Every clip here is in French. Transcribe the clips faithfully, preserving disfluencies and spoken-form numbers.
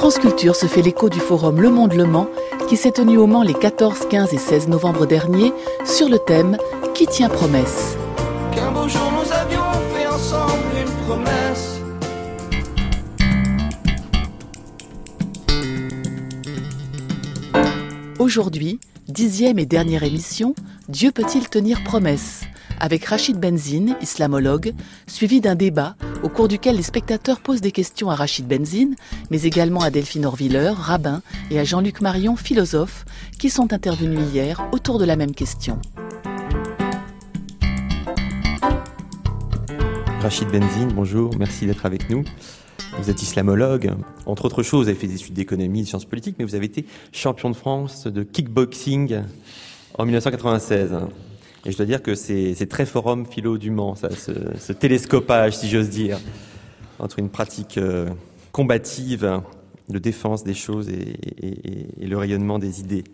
France Culture se fait l'écho du forum Le Monde Le Mans qui s'est tenu au Mans les quatorze, quinze et seize novembre dernier sur le thème « Qui tient promesse ?» Qu'un beau jour nous avions fait ensemble une promesse. Aujourd'hui, dixième et dernière émission, Dieu peut-il tenir promesse ? Avec Rachid Benzine, islamologue, suivi d'un débat au cours duquel les spectateurs posent des questions à Rachid Benzine, mais également à Delphine Orviller, rabbin, et à Jean-Luc Marion, philosophe, qui sont intervenus hier autour de la même question. Rachid Benzine, bonjour, merci d'être avec nous. Vous êtes islamologue, entre autres choses, vous avez fait des études d'économie et de sciences politiques, mais vous avez été champion de France de kickboxing en dix-neuf cent quatre-vingt-seize. Et je dois dire que c'est, c'est très forum philo du Mans, ça, ce, ce télescopage, si j'ose dire, entre une pratique euh, combative de défense des choses et, et, et, et le rayonnement des idées.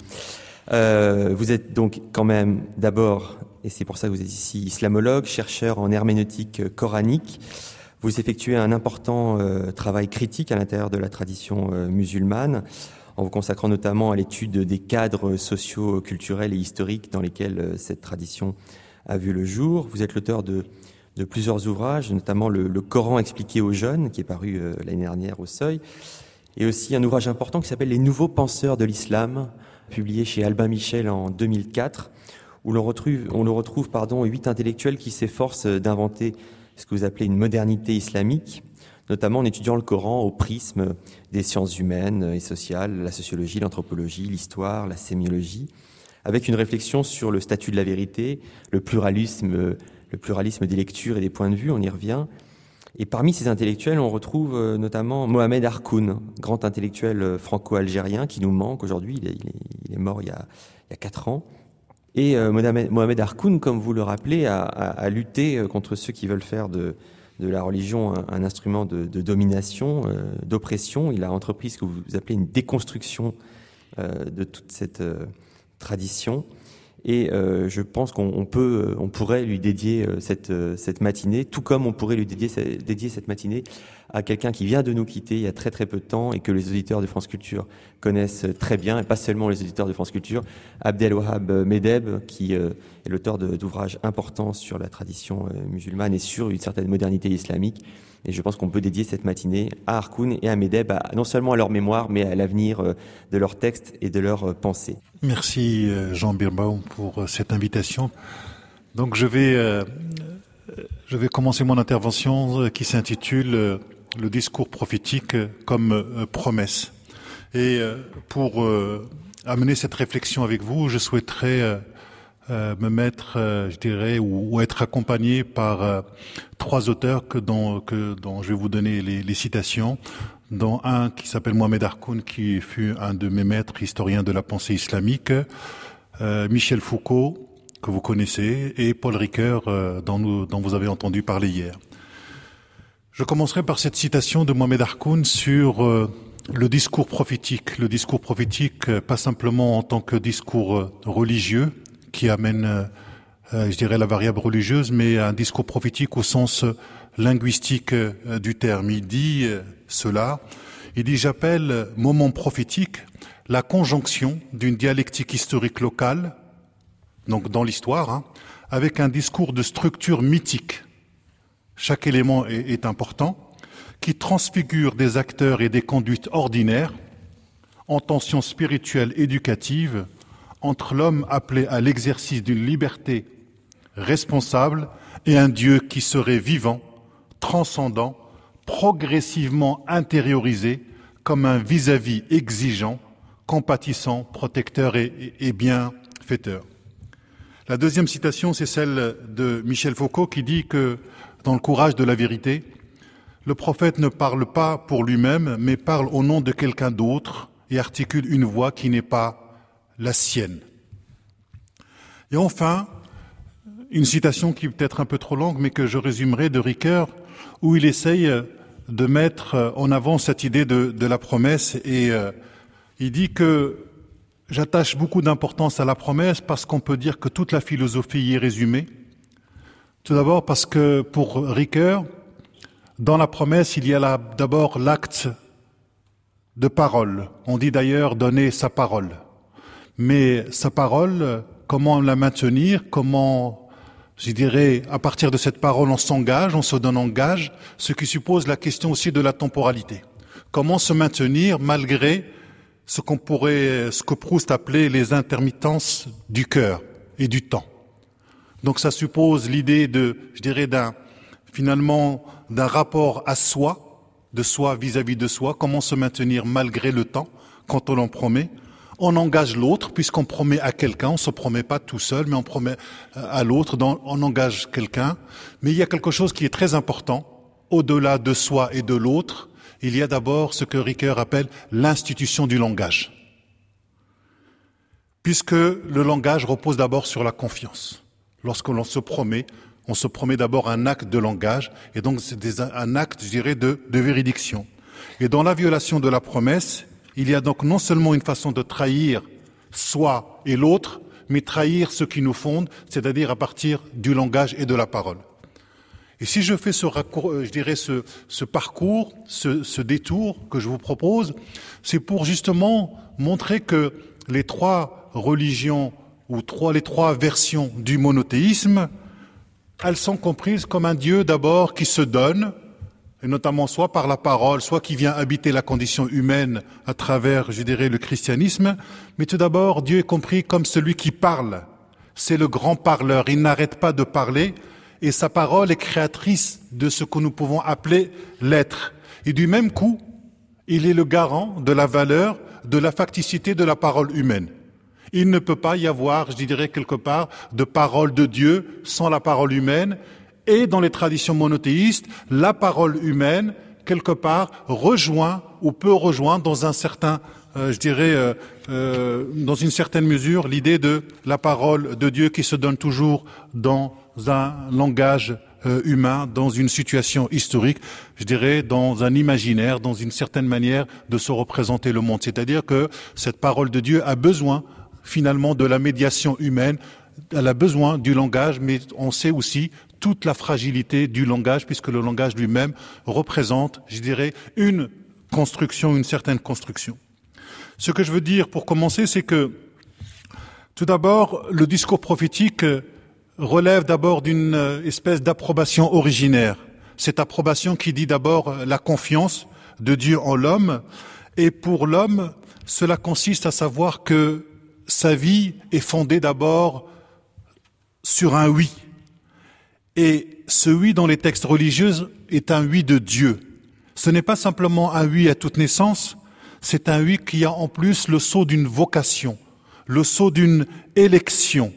Euh, vous êtes donc quand même d'abord, et c'est pour ça que vous êtes ici, islamologue, chercheur en herméneutique coranique. Vous effectuez un important euh, travail critique à l'intérieur de la tradition euh, musulmane, en vous consacrant notamment à l'étude des cadres sociaux, culturels et historiques dans lesquels euh, cette tradition a vu le jour. Vous êtes l'auteur de, de plusieurs ouvrages, notamment le, le Coran expliqué aux jeunes, qui est paru euh, l'année dernière au Seuil, et aussi un ouvrage important qui s'appelle « Les nouveaux penseurs de l'islam », publié chez Albin Michel en deux mille quatre, où l'on retrouve, on le retrouve pardon, huit intellectuels qui s'efforcent d'inventer ce que vous appelez une modernité islamique, notamment en étudiant le Coran au prisme des sciences humaines et sociales, la sociologie, l'anthropologie, l'histoire, la sémiologie, avec une réflexion sur le statut de la vérité, le pluralisme, le pluralisme des lectures et des points de vue, on y revient. Et parmi ces intellectuels, on retrouve notamment Mohamed Harkoun, grand intellectuel franco-algérien qui nous manque aujourd'hui, il est, il est, il est mort il y a, il y a quatre ans. Et euh, Mohamed Harkoun, comme vous le rappelez, a, a, a lutté contre ceux qui veulent faire de, de la religion un, un instrument de, de domination, euh, d'oppression. Il a entrepris ce que vous appelez une déconstruction euh, de toute cette euh, tradition. Et euh, je pense qu'on on peut, on pourrait lui dédier cette, cette matinée, tout comme on pourrait lui dédier, dédier cette matinée à quelqu'un qui vient de nous quitter il y a très très peu de temps et que les auditeurs de France Culture connaissent très bien, et pas seulement les auditeurs de France Culture, Abdelwahab Medeb, qui euh, est l'auteur de, d'ouvrages importants sur la tradition euh, musulmane et sur une certaine modernité islamique. Et je pense qu'on peut dédier cette matinée à Harkoun et à Medeb, à, non seulement à leur mémoire, mais à l'avenir euh, de leurs textes et de leurs euh, pensées. Merci Jean Birbaum pour cette invitation. Donc je vais, euh, je vais commencer mon intervention qui s'intitule euh, « Le discours prophétique comme euh, promesse ». Et euh, pour euh, amener cette réflexion avec vous, je souhaiterais euh, euh, me mettre, euh, je dirais, ou, ou être accompagné par euh, trois auteurs que dont, que, dont je vais vous donner les, les citations, dont un qui s'appelle Mohamed Harkoun, qui fut un de mes maîtres historiens de la pensée islamique, euh, Michel Foucault, que vous connaissez, et Paul Ricoeur, euh, dont, nous, dont vous avez entendu parler hier. Je commencerai par cette citation de Mohamed Harkoun sur euh, le discours prophétique. Le discours prophétique, euh, pas simplement en tant que discours euh, religieux, qui amène, euh, euh, je dirais, la variable religieuse, mais un discours prophétique au sens euh, linguistique euh, du terme. Il dit euh, cela, il dit « J'appelle euh, moment prophétique la conjonction d'une dialectique historique locale, donc dans l'histoire, hein, avec un discours de structure mythique. Chaque élément est, est important, qui transfigure des acteurs et des conduites ordinaires en tension spirituelle éducative entre l'homme appelé à l'exercice d'une liberté responsable et un Dieu qui serait vivant, transcendant, progressivement intériorisé comme un vis-à-vis exigeant, compatissant, protecteur et, et, et bienfaiteur. » La deuxième citation, c'est celle de Michel Foucault qui dit que dans le courage de la vérité, le prophète ne parle pas pour lui-même, mais parle au nom de quelqu'un d'autre et articule une voix qui n'est pas la sienne. Et enfin, une citation qui est peut-être un peu trop longue, mais que je résumerai de Ricoeur, où il essaye de mettre en avant cette idée de, de la promesse, et euh, il dit que j'attache beaucoup d'importance à la promesse parce qu'on peut dire que toute la philosophie y est résumée. Tout d'abord parce que pour Ricoeur, dans la promesse, il y a là, d'abord l'acte de parole. On dit d'ailleurs donner sa parole. Mais sa parole, comment la maintenir, comment, je dirais, à partir de cette parole, on s'engage, on se donne en gage, ce qui suppose la question aussi de la temporalité. Comment se maintenir malgré ce qu'on pourrait, ce que Proust appelait les intermittences du cœur et du temps. Donc ça suppose l'idée de, je dirais, d'un, finalement, d'un rapport à soi, de soi vis-à-vis de soi, comment se maintenir malgré le temps, quand on en promet. On engage l'autre, puisqu'on promet à quelqu'un, on ne se promet pas tout seul, mais on promet à l'autre, on engage quelqu'un. Mais il y a quelque chose qui est très important, au-delà de soi et de l'autre, il y a d'abord ce que Ricoeur appelle l'institution du langage. Puisque le langage repose d'abord sur la confiance. Lorsque l'on se promet, on se promet d'abord un acte de langage, et donc c'est des, un acte, je dirais, de, de véridiction. Et dans la violation de la promesse, il y a donc non seulement une façon de trahir soi et l'autre, mais trahir ce qui nous fonde, c'est-à-dire à partir du langage et de la parole. Et si je fais ce, raccour, je dirais ce, ce parcours, ce, ce détour que je vous propose, c'est pour justement montrer que les trois religions ou trois, les trois versions du monothéisme, elles sont comprises comme un Dieu d'abord qui se donne, et notamment soit par la parole, soit qui vient habiter la condition humaine à travers, je dirais, le christianisme. Mais tout d'abord, Dieu est compris comme celui qui parle. C'est le grand parleur. Il n'arrête pas de parler et sa parole est créatrice de ce que nous pouvons appeler l'être. Et du même coup, il est le garant de la valeur, de la facticité de la parole humaine. Il ne peut pas y avoir, je dirais quelque part, de parole de Dieu sans la parole humaine. Et dans les traditions monothéistes, la parole humaine, quelque part, rejoint ou peut rejoindre dans un certain, euh, je dirais, euh, euh, dans une certaine mesure, l'idée de la parole de Dieu qui se donne toujours dans un langage euh, humain, dans une situation historique, je dirais, dans un imaginaire, dans une certaine manière de se représenter le monde. C'est-à-dire que cette parole de Dieu a besoin, finalement, de la médiation humaine. Elle a besoin du langage, mais on sait aussi toute la fragilité du langage, puisque le langage lui-même représente, je dirais, une construction, une certaine construction. Ce que je veux dire pour commencer, c'est que, tout d'abord, le discours prophétique relève d'abord d'une espèce d'approbation originaire. Cette approbation qui dit d'abord la confiance de Dieu en l'homme, et pour l'homme, cela consiste à savoir que sa vie est fondée d'abord sur un oui. Et ce oui dans les textes religieux est un oui de Dieu. Ce n'est pas simplement un oui à toute naissance, c'est un oui qui a en plus le sceau d'une vocation, le sceau d'une élection.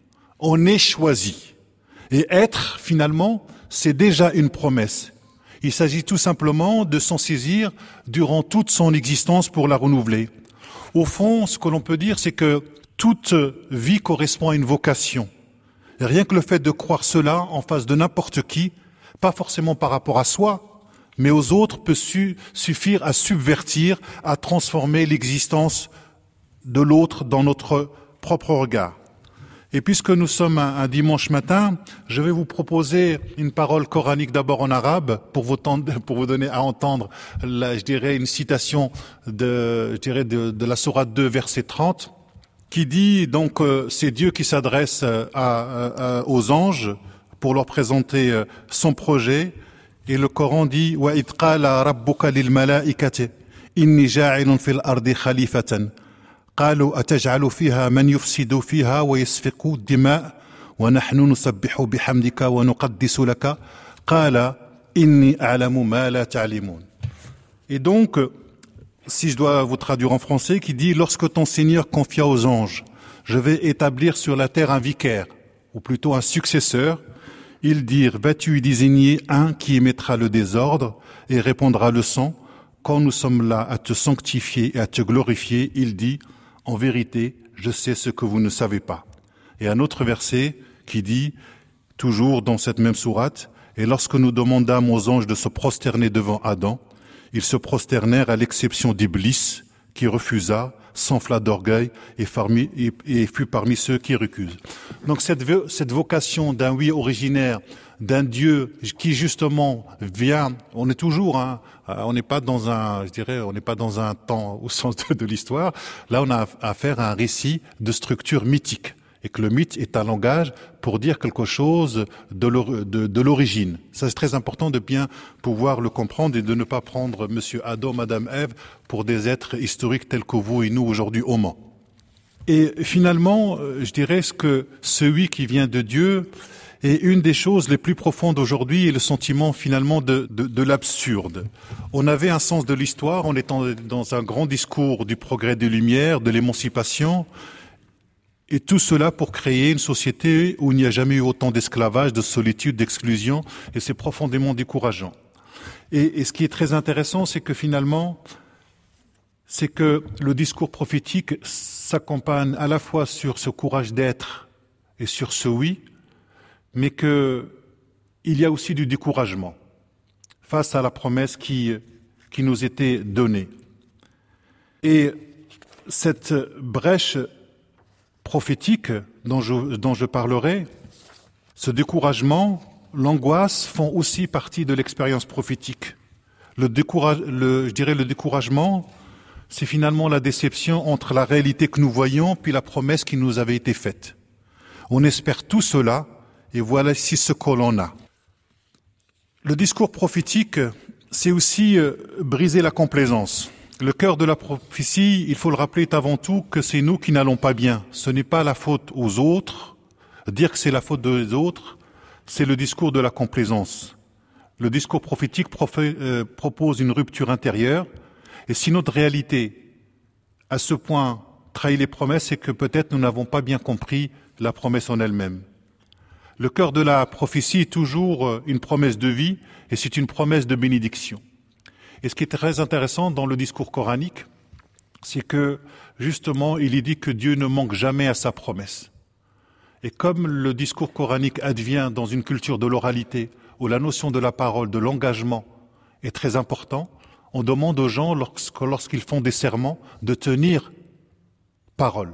On est choisi. Et être, finalement, c'est déjà une promesse. Il s'agit tout simplement de s'en saisir durant toute son existence pour la renouveler. Au fond, ce que l'on peut dire, c'est que toute vie correspond à une vocation. Et rien que le fait de croire cela en face de n'importe qui, pas forcément par rapport à soi, mais aux autres, peut su- suffire à subvertir, à transformer l'existence de l'autre dans notre propre regard. Et puisque nous sommes un, un dimanche matin, je vais vous proposer une parole coranique d'abord en arabe pour vous, tendre, pour vous donner à entendre, la, je dirais, une citation de, je dirais de, de la sourate deux, verset trente, qui dit, donc, euh, c'est Dieu qui s'adresse euh, à, à, aux anges pour leur présenter euh, son projet. Et le Coran dit, wa id qala rabbuka lil malaikati inni ja'ilun fil ardi khalifatan qalu ataj'alu fiha man yufsidu fiha wa yasfiku ad-dima' wa nahnu nusabbihu bihamdika wa nuqaddisu laka qala inni a'lamu ma la ta'lamun. Et donc, si je dois vous traduire en français, qui dit « Lorsque ton Seigneur confia aux anges, je vais établir sur la terre un vicaire, ou plutôt un successeur, ils dirent « Vas-tu y désigner un qui émettra le désordre et répandra le sang ? Quand nous sommes là à te sanctifier et à te glorifier, il dit « En vérité, je sais ce que vous ne savez pas. » Et un autre verset qui dit, toujours dans cette même sourate, « Et lorsque nous demandâmes aux anges de se prosterner devant Adam, ils se prosternèrent à l'exception d'Iblis, qui refusa, s'enfla d'orgueil et, farmi, et, et fut parmi ceux qui recusent. » Donc cette, cette vocation d'un oui originaire d'un Dieu qui justement vient, on est toujours, hein, on n'est pas dans un, je dirais, on n'est pas dans un temps au sens de, de l'histoire. Là, on a affaire à un récit de structure mythique. Et que le mythe est un langage pour dire quelque chose de, de, de l'origine. Ça, c'est très important de bien pouvoir le comprendre et de ne pas prendre Monsieur Adam, Madame Ève pour des êtres historiques tels que vous et nous aujourd'hui hommes. Et finalement, je dirais que celui qui vient de Dieu est une des choses les plus profondes aujourd'hui et le sentiment finalement de, de, de l'absurde. On avait un sens de l'histoire, on est en, dans un grand discours du progrès des Lumières, de l'émancipation. Et tout cela pour créer une société où il n'y a jamais eu autant d'esclavage, de solitude, d'exclusion, et c'est profondément décourageant. Et, et ce qui est très intéressant, c'est que finalement, c'est que le discours prophétique s'accompagne à la fois sur ce courage d'être et sur ce oui, mais que il y a aussi du découragement face à la promesse qui, qui nous était donnée. Et cette brèche prophétique dont je, dont je parlerai, ce découragement, l'angoisse font aussi partie de l'expérience prophétique. Le décourage, le, je dirais le découragement, c'est finalement la déception entre la réalité que nous voyons puis la promesse qui nous avait été faite. On espère tout cela et voilà ici ce que l'on a. Le discours prophétique, c'est aussi euh, briser la complaisance. Le cœur de la prophétie, il faut le rappeler, est avant tout que c'est nous qui n'allons pas bien. Ce n'est pas la faute aux autres. Dire que c'est la faute des autres, c'est le discours de la complaisance. Le discours prophétique profé, euh, propose une rupture intérieure. Et si notre réalité, à ce point, trahit les promesses, c'est que peut-être nous n'avons pas bien compris la promesse en elle-même. Le cœur de la prophétie est toujours une promesse de vie et c'est une promesse de bénédiction. Et ce qui est très intéressant dans le discours coranique, c'est que, justement, il est dit que Dieu ne manque jamais à sa promesse. Et comme le discours coranique advient dans une culture de l'oralité, où la notion de la parole, de l'engagement est très important, on demande aux gens, lorsqu'ils font des serments, de tenir parole.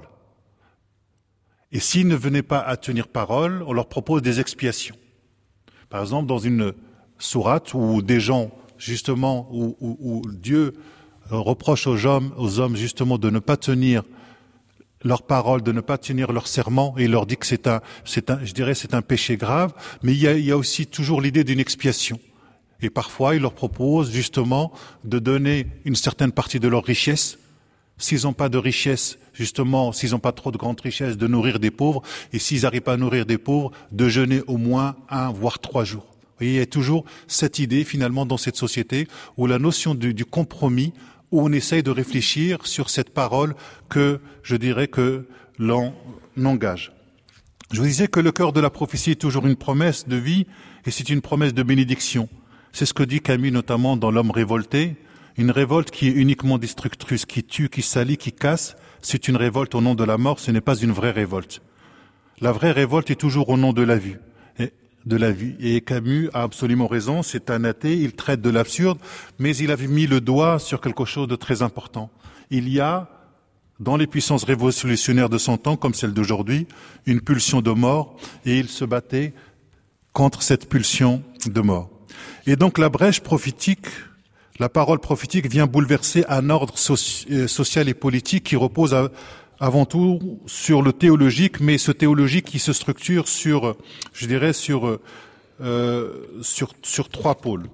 Et s'ils ne venaient pas à tenir parole, on leur propose des expiations. Par exemple, dans une sourate où des gens justement, où, où, où Dieu reproche aux hommes, aux hommes justement de ne pas tenir leurs paroles, de ne pas tenir leurs serments, et il leur dit que c'est un, c'est un, je dirais, c'est un péché grave, mais il y a, il y a aussi toujours l'idée d'une expiation. Et parfois, il leur propose justement de donner une certaine partie de leur richesse, s'ils n'ont pas de richesse, justement, s'ils n'ont pas trop de grandes richesses, de nourrir des pauvres, et s'ils n'arrivent pas à nourrir des pauvres, de jeûner au moins un, voire trois jours. Vous voyez, il y a toujours cette idée, finalement, dans cette société, où la notion du, du compromis, où on essaye de réfléchir sur cette parole que, je dirais, que l'on engage. Je vous disais que le cœur de la prophétie est toujours une promesse de vie, et c'est une promesse de bénédiction. C'est ce que dit Camus, notamment dans L'homme révolté. Une révolte qui est uniquement destructrice, qui tue, qui salit, qui casse, c'est une révolte au nom de la mort, ce n'est pas une vraie révolte. La vraie révolte est toujours au nom de la vie. de la vie. Et Camus a absolument raison, c'est un athée, il traite de l'absurde, mais il avait mis le doigt sur quelque chose de très important. Il y a, dans les puissances révolutionnaires de son temps, comme celle d'aujourd'hui, une pulsion de mort, et il se battait contre cette pulsion de mort. Et donc la brèche prophétique, la parole prophétique vient bouleverser un ordre soci- social et politique qui repose à avant tout sur le théologique, mais ce théologique qui se structure sur, je dirais, sur, euh, sur, sur trois pôles.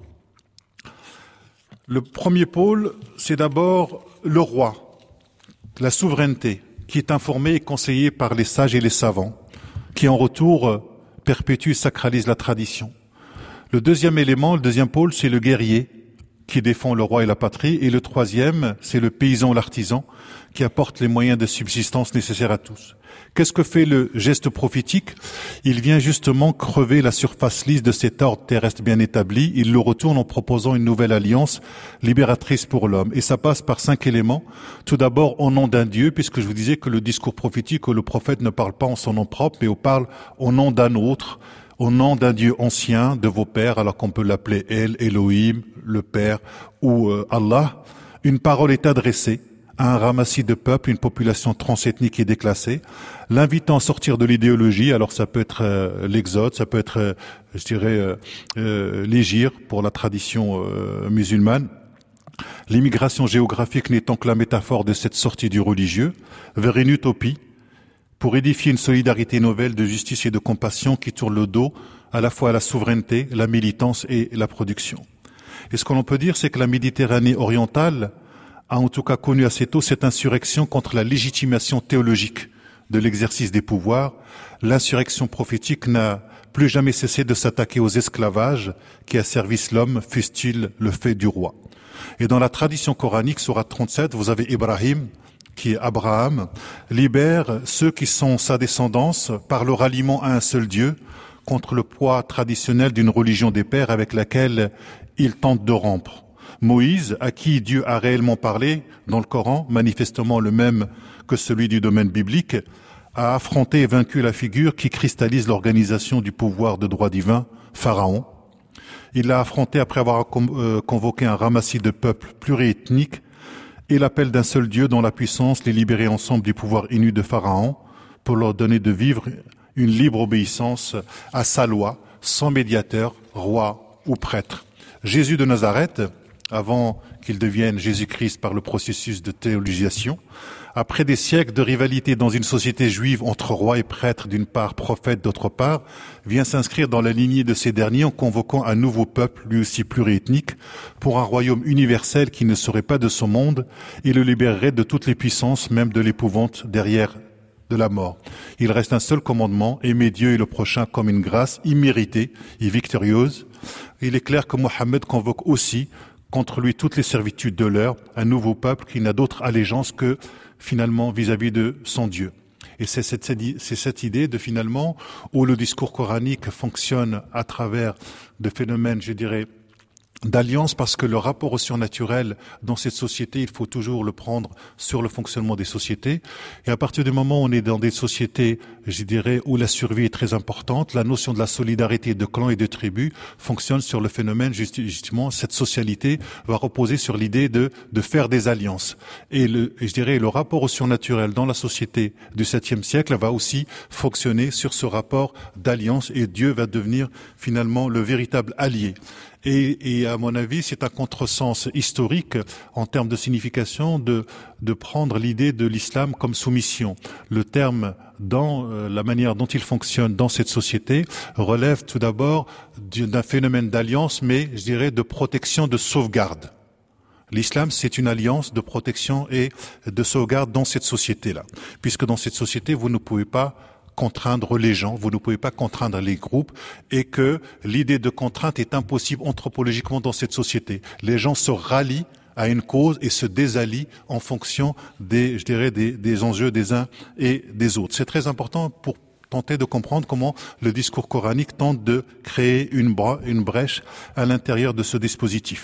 Le premier pôle, c'est d'abord le roi, la souveraineté, qui est informé et conseillé par les sages et les savants, qui en retour perpétue et sacralise la tradition. Le deuxième élément, le deuxième pôle, c'est le guerrier, qui défend le roi et la patrie, et le troisième, c'est le paysan ou l'artisan, qui apporte les moyens de subsistance nécessaires à tous. Qu'est-ce que fait le geste prophétique? Il vient justement crever la surface lisse de cet ordre terrestre bien établi, il le retourne en proposant une nouvelle alliance libératrice pour l'homme. Et ça passe par cinq éléments. Tout d'abord, au nom d'un Dieu, puisque je vous disais que le discours prophétique ou le prophète ne parle pas en son nom propre, mais on parle au nom d'un autre, au nom d'un Dieu ancien, de vos pères, alors qu'on peut l'appeler El, Elohim, le Père, ou euh, Allah. Une parole est adressée à un ramassis de peuple, une population transethnique et déclassée, l'invitant à sortir de l'idéologie. Alors ça peut être euh, l'exode, ça peut être, euh, je dirais, euh, euh, l'hégire pour la tradition euh, musulmane. L'immigration géographique n'étant que la métaphore de cette sortie du religieux vers une utopie pour édifier une solidarité nouvelle de justice et de compassion qui tourne le dos à la fois à la souveraineté, la militance et la production. Et ce que l'on peut dire, c'est que la Méditerranée orientale a en tout cas connu assez tôt cette insurrection contre la légitimation théologique de l'exercice des pouvoirs. L'insurrection prophétique n'a plus jamais cessé de s'attaquer aux esclavages qui asservissent l'homme, fût-il le fait du roi. Et dans la tradition coranique, sourate trente-sept, vous avez Ibrahim, qui est Abraham, libère ceux qui sont sa descendance par le ralliement à un seul Dieu contre le poids traditionnel d'une religion des pères avec laquelle il tente de rompre. Moïse, à qui Dieu a réellement parlé dans le Coran, manifestement le même que celui du domaine biblique, a affronté et vaincu la figure qui cristallise l'organisation du pouvoir de droit divin, Pharaon. Il l'a affronté après avoir convoqué un ramassis de peuples pluriethniques et l'appel d'un seul Dieu dont la puissance les libérait ensemble du pouvoir innu de Pharaon pour leur donner de vivre une libre obéissance à sa loi, sans médiateur, roi ou prêtre. Jésus de Nazareth, avant qu'il devienne Jésus-Christ par le processus de théologisation, après des siècles de rivalité dans une société juive entre roi et prêtre d'une part, prophète d'autre part, vient s'inscrire dans la lignée de ces derniers en convoquant un nouveau peuple, lui aussi pluriethnique, pour un royaume universel qui ne serait pas de son monde et le libérerait de toutes les puissances, même de l'épouvante derrière de la mort. Il reste un seul commandement, aimer Dieu et le prochain comme une grâce imméritée et victorieuse. Il est clair que Mohammed convoque aussi contre lui toutes les servitudes de l'heure, un nouveau peuple qui n'a d'autre allégeance que finalement vis-à-vis de son Dieu. Et c'est cette, c'est cette idée de finalement où le discours coranique fonctionne à travers de phénomènes, je dirais, d'alliance, parce que le rapport au surnaturel dans cette société, il faut toujours le prendre sur le fonctionnement des sociétés. Et à partir du moment où on est dans des sociétés, je dirais, où la survie est très importante, la notion de la solidarité de clans et de tribus fonctionne sur le phénomène, justement, cette socialité va reposer sur l'idée de, de faire des alliances. Et le, je dirais, le rapport au surnaturel dans la société du septième siècle va aussi fonctionner sur ce rapport d'alliance, et Dieu va devenir finalement le véritable allié. Et, et à mon avis, c'est un contresens historique en termes de signification de, de prendre l'idée de l'islam comme soumission. Le terme, dans euh, la manière dont il fonctionne dans cette société, relève tout d'abord d'un phénomène d'alliance, mais je dirais de protection, de sauvegarde. L'islam, c'est une alliance de protection et de sauvegarde dans cette société-là. Puisque dans cette société, vous ne pouvez pas contraindre les gens, vous ne pouvez pas contraindre les groupes, et que l'idée de contrainte est impossible anthropologiquement dans cette société. Les gens se rallient à une cause et se désallient en fonction des, je dirais, des, des enjeux des uns et des autres. C'est très important pour tenter de comprendre comment le discours coranique tente de créer une, bra- une brèche à l'intérieur de ce dispositif.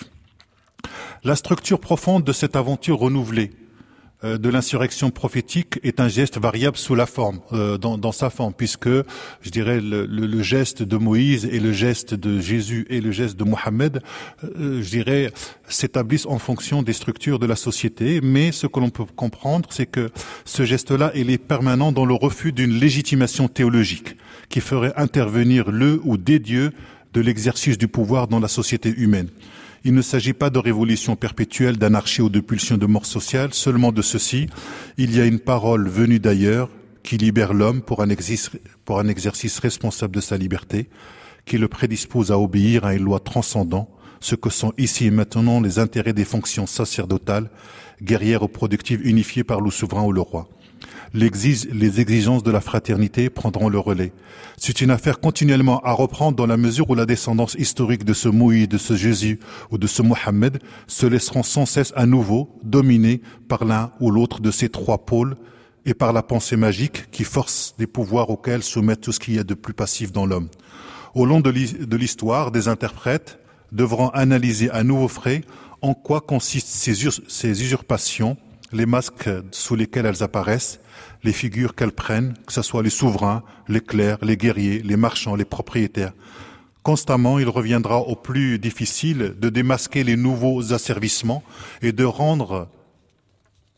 La structure profonde de cette aventure renouvelée de l'insurrection prophétique est un geste variable sous la forme, euh, dans, dans sa forme, puisque, je dirais, le, le, le geste de Moïse et le geste de Jésus et le geste de Mohammed, euh, je dirais, s'établissent en fonction des structures de la société. Mais ce que l'on peut comprendre, c'est que ce geste-là, il est permanent dans le refus d'une légitimation théologique qui ferait intervenir le ou des dieux de l'exercice du pouvoir dans la société humaine. Il ne s'agit pas de révolution perpétuelle, d'anarchie ou de pulsion de mort sociale, seulement de ceci. Il y a une parole venue d'ailleurs qui libère l'homme pour un exercice, pour un exercice responsable de sa liberté, qui le prédispose à obéir à une loi transcendante, ce que sont ici et maintenant les intérêts des fonctions sacerdotales, guerrières ou productives unifiées par le souverain ou le roi. L'exige, les exigences de la fraternité prendront le relais. C'est une affaire continuellement à reprendre dans la mesure où la descendance historique de ce Moïse, de ce Jésus ou de ce Mohammed se laisseront sans cesse à nouveau dominer par l'un ou l'autre de ces trois pôles et par la pensée magique qui force des pouvoirs auxquels soumettent tout ce qu'il y a de plus passif dans l'homme. Au long de l'histoire, des interprètes devront analyser à nouveau frais en quoi consistent ces, us- ces usurpations, les masques sous lesquels elles apparaissent, les figures qu'elles prennent, que ce soit les souverains, les clercs, les guerriers, les marchands, les propriétaires. Constamment, il reviendra au plus difficile de démasquer les nouveaux asservissements et de rendre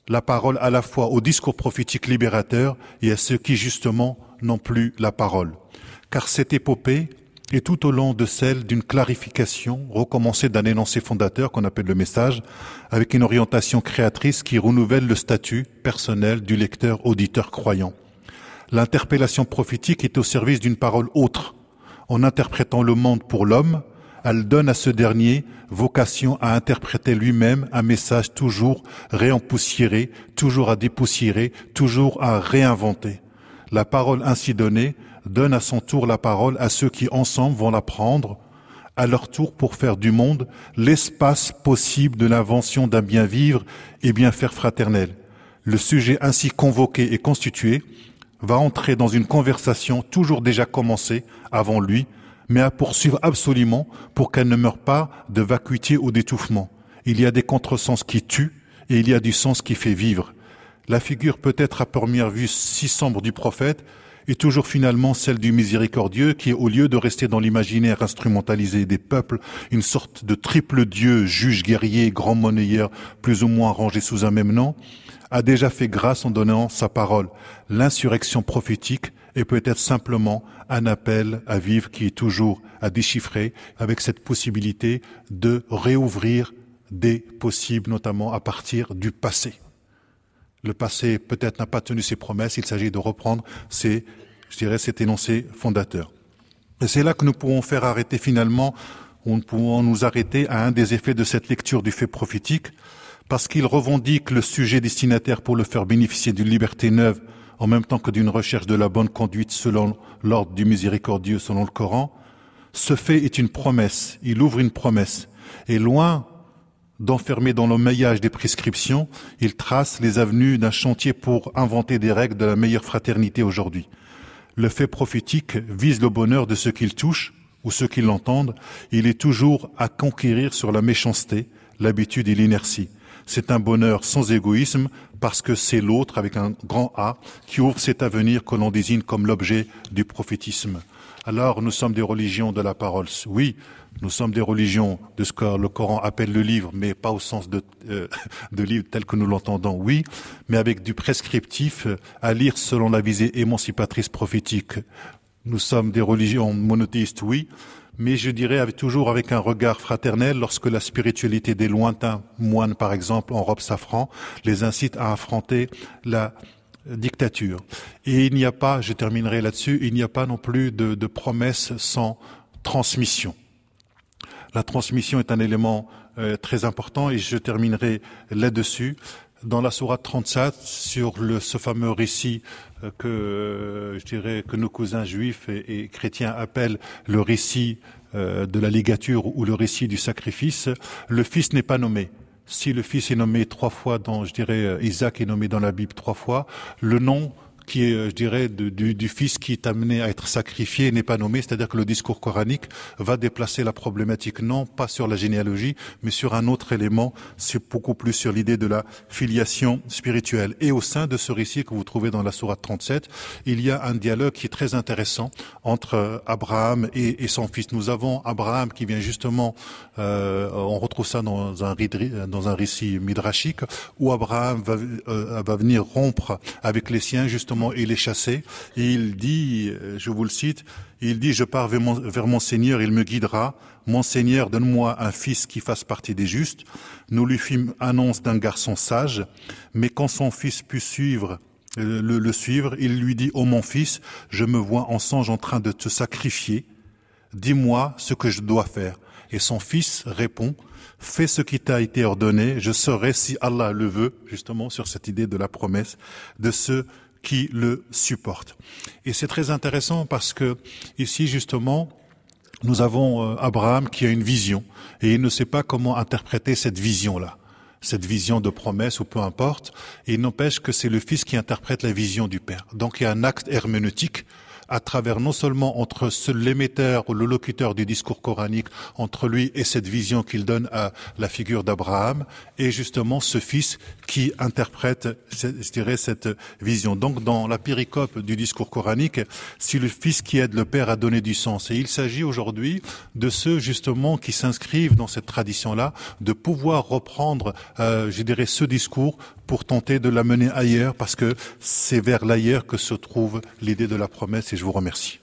la parole à la fois au discours prophétique libérateur et à ceux qui justement n'ont plus la parole. Car cette épopée est tout au long de celle d'une clarification recommencée d'un énoncé fondateur qu'on appelle le message, avec une orientation créatrice qui renouvelle le statut personnel du lecteur auditeur croyant. L'interpellation prophétique est au service d'une parole autre. En interprétant le monde pour l'homme, elle donne à ce dernier vocation à interpréter lui-même un message toujours réempoussiéré, toujours à dépoussiérer, toujours à réinventer. La parole ainsi donnée donne à son tour la parole à ceux qui ensemble vont la prendre à leur tour pour faire du monde l'espace possible de l'invention d'un bien vivre et bien faire fraternel. Le sujet ainsi convoqué et constitué va entrer dans une conversation toujours déjà commencée avant lui, mais à poursuivre absolument pour qu'elle ne meure pas de vacuité ou d'étouffement. Il y a des contresens qui tuent et il y a du sens qui fait vivre. La figure peut-être à première vue si sombre du prophète est toujours finalement celle du miséricordieux qui, au lieu de rester dans l'imaginaire instrumentalisé des peuples, une sorte de triple dieu, juge guerrier, grand monnayeur, plus ou moins rangé sous un même nom, a déjà fait grâce en donnant sa parole. L'insurrection prophétique est peut-être simplement un appel à vivre qui est toujours à déchiffrer, avec cette possibilité de réouvrir des possibles, notamment à partir du passé. Le passé peut-être n'a pas tenu ses promesses, il s'agit de reprendre ces, je dirais, cet énoncé fondateur. Et c'est là que nous pouvons faire arrêter finalement, nous pouvons nous arrêter à un des effets de cette lecture du fait prophétique, parce qu'il revendique le sujet destinataire pour le faire bénéficier d'une liberté neuve, en même temps que d'une recherche de la bonne conduite selon l'ordre du miséricordieux selon le Coran. Ce fait est une promesse, il ouvre une promesse, et loin d'enfermer dans le maillage des prescriptions, il trace les avenues d'un chantier pour inventer des règles de la meilleure fraternité aujourd'hui. Le fait prophétique vise le bonheur de ceux qui le touchent ou ceux qui l'entendent. Il est toujours à conquérir sur la méchanceté, l'habitude et l'inertie. C'est un bonheur sans égoïsme parce que c'est l'autre, avec un grand A, qui ouvre cet avenir que l'on désigne comme l'objet du prophétisme. Alors, nous sommes des religions de la parole. Oui, nous sommes des religions de ce que le Coran appelle le livre, mais pas au sens de, euh, de livre tel que nous l'entendons, oui, mais avec du prescriptif à lire selon la visée émancipatrice prophétique. Nous sommes des religions monothéistes, oui, mais je dirais avec, toujours avec un regard fraternel lorsque la spiritualité des lointains moines, par exemple, en robe safran, les incite à affronter la dictature. Et il n'y a pas, je terminerai là-dessus, il n'y a pas non plus de, de promesse sans transmission. La transmission est un élément euh, très important et je terminerai là-dessus. Dans la sourate trente-sept, sur le, ce fameux récit euh, que euh, je dirais que nos cousins juifs et, et chrétiens appellent le récit euh, de la ligature ou le récit du sacrifice, le fils n'est pas nommé. Si le fils est nommé trois fois, dans, je dirais, Isaac est nommé dans la Bible trois fois, le nom qui est, je dirais, de, du, du fils qui est amené à être sacrifié n'est pas nommé, c'est-à-dire que le discours coranique va déplacer la problématique, non pas sur la généalogie, mais sur un autre élément, c'est beaucoup plus sur l'idée de la filiation spirituelle. Et au sein de ce récit que vous trouvez dans la sourate trente-sept, il y a un dialogue qui est très intéressant entre Abraham et, et son fils. Nous avons Abraham qui vient justement, euh, on retrouve ça dans un, dans un récit midrashique, où Abraham va, euh, va venir rompre avec les siens, justement, et les chasser, et il dit, je vous le cite, il dit, je pars vers mon, vers mon Seigneur, il me guidera, mon Seigneur, donne-moi un fils qui fasse partie des justes. Nous lui fîmes annonce d'un garçon sage, mais quand son fils put suivre, le, le suivre, il lui dit, ô mon fils, je me vois en songe en train de te sacrifier, dis-moi ce que je dois faire. Et son fils répond, fais ce qui t'a été ordonné, je saurai si Allah le veut, justement sur cette idée de la promesse, de ce qui le supporte. Et c'est très intéressant parce que ici, justement, nous avons Abraham qui a une vision et il ne sait pas comment interpréter cette vision-là, cette vision de promesse ou peu importe. Et il n'empêche que c'est le fils qui interprète la vision du père. Donc il y a un acte herméneutique à travers non seulement entre l'émetteur ou le locuteur du discours coranique, entre lui et cette vision qu'il donne à la figure d'Abraham, et justement ce fils qui interprète, je dirais, cette vision. Donc dans la péricope du discours coranique, c'est le fils qui aide le père à donner du sens. Et il s'agit aujourd'hui de ceux justement qui s'inscrivent dans cette tradition-là, de pouvoir reprendre, euh, je dirais, ce discours pour tenter de la mener ailleurs, parce que c'est vers l'ailleurs que se trouve l'idée de la promesse, et je vous remercie.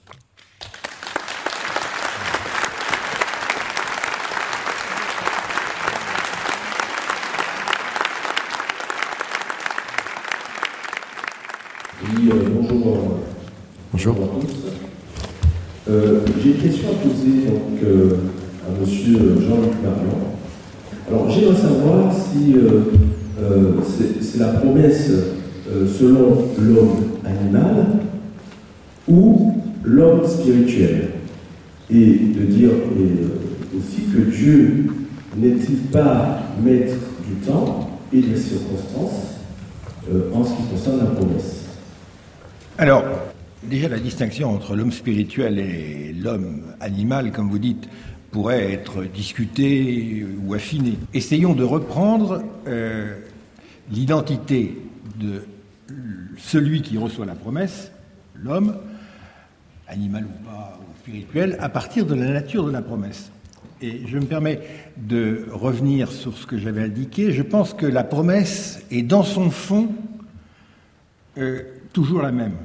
Oui, euh, bonjour. Bonjour. Bonjour à tous. Euh, j'ai une question à poser donc, euh, à monsieur Jean-Luc Marion. Alors, j'aimerais savoir si euh, euh, c'est, c'est la promesse euh, selon l'homme animal ou l'homme spirituel. Et de dire et, euh, aussi que Dieu n'est-il pas maître du temps et des circonstances euh, en ce qui concerne la promesse. Alors, déjà la distinction entre l'homme spirituel et l'homme animal, comme vous dites, pourrait être discutée ou affinée. Essayons de reprendre euh, l'identité de celui qui reçoit la promesse, l'homme, animal ou pas, ou spirituel, à partir de la nature de la promesse. Et je me permets de revenir sur ce que j'avais indiqué. Je pense que la promesse est dans son fond euh, toujours la même.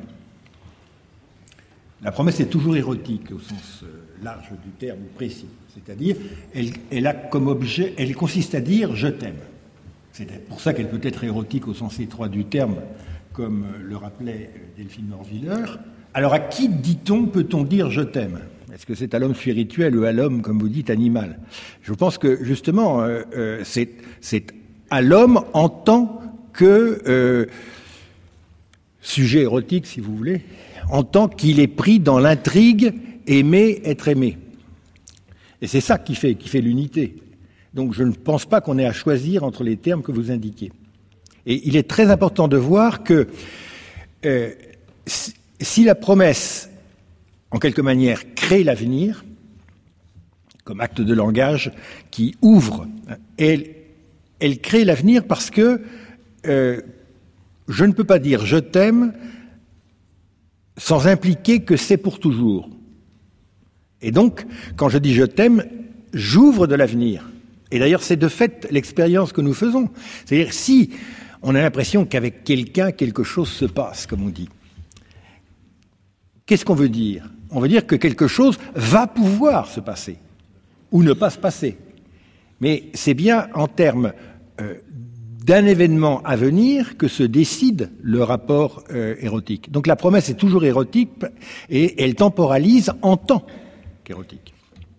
La promesse est toujours érotique au sens euh, large du terme précis. C'est-à-dire, elle, elle a comme objet, elle consiste à dire « je t'aime ». C'est pour ça qu'elle peut être érotique au sens étroit du terme, comme le rappelait Delphine Morviller. Alors à qui, dit-on, peut-on dire « je t'aime » ? Est-ce que c'est à l'homme spirituel ou à l'homme, comme vous dites, animal ? Je pense que, justement, euh, euh, c'est, c'est à l'homme en tant que euh, sujet érotique, si vous voulez, en tant qu'il est pris dans l'intrigue « aimer, être aimé ». Et c'est ça qui fait, qui fait l'unité. Donc je ne pense pas qu'on ait à choisir entre les termes que vous indiquez. Et il est très important de voir que euh, si, si la promesse, en quelque manière, crée l'avenir, comme acte de langage qui ouvre, elle, elle crée l'avenir parce que euh, je ne peux pas dire « je t'aime » sans impliquer que c'est pour toujours. Et donc, quand je dis « je t'aime », j'ouvre de l'avenir. Et d'ailleurs, c'est de fait l'expérience que nous faisons. C'est-à-dire, si on a l'impression qu'avec quelqu'un, quelque chose se passe, comme on dit, qu'est-ce qu'on veut dire ? On veut dire que quelque chose va pouvoir se passer, ou ne pas se passer. Mais c'est bien en termes euh, d'un événement à venir que se décide le rapport euh, érotique. Donc la promesse est toujours érotique et elle temporalise en temps qu'érotique.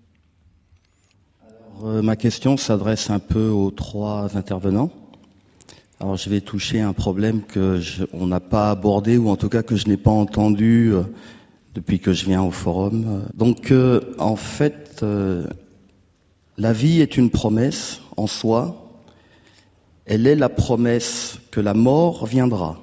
Alors, euh, ma question s'adresse un peu aux trois intervenants. Alors je vais toucher un problème que je, on n'a pas abordé, ou en tout cas que je n'ai pas entendu euh, depuis que je viens au forum. Donc euh, en fait, euh, la vie est une promesse en soi. Elle est la promesse que la mort viendra.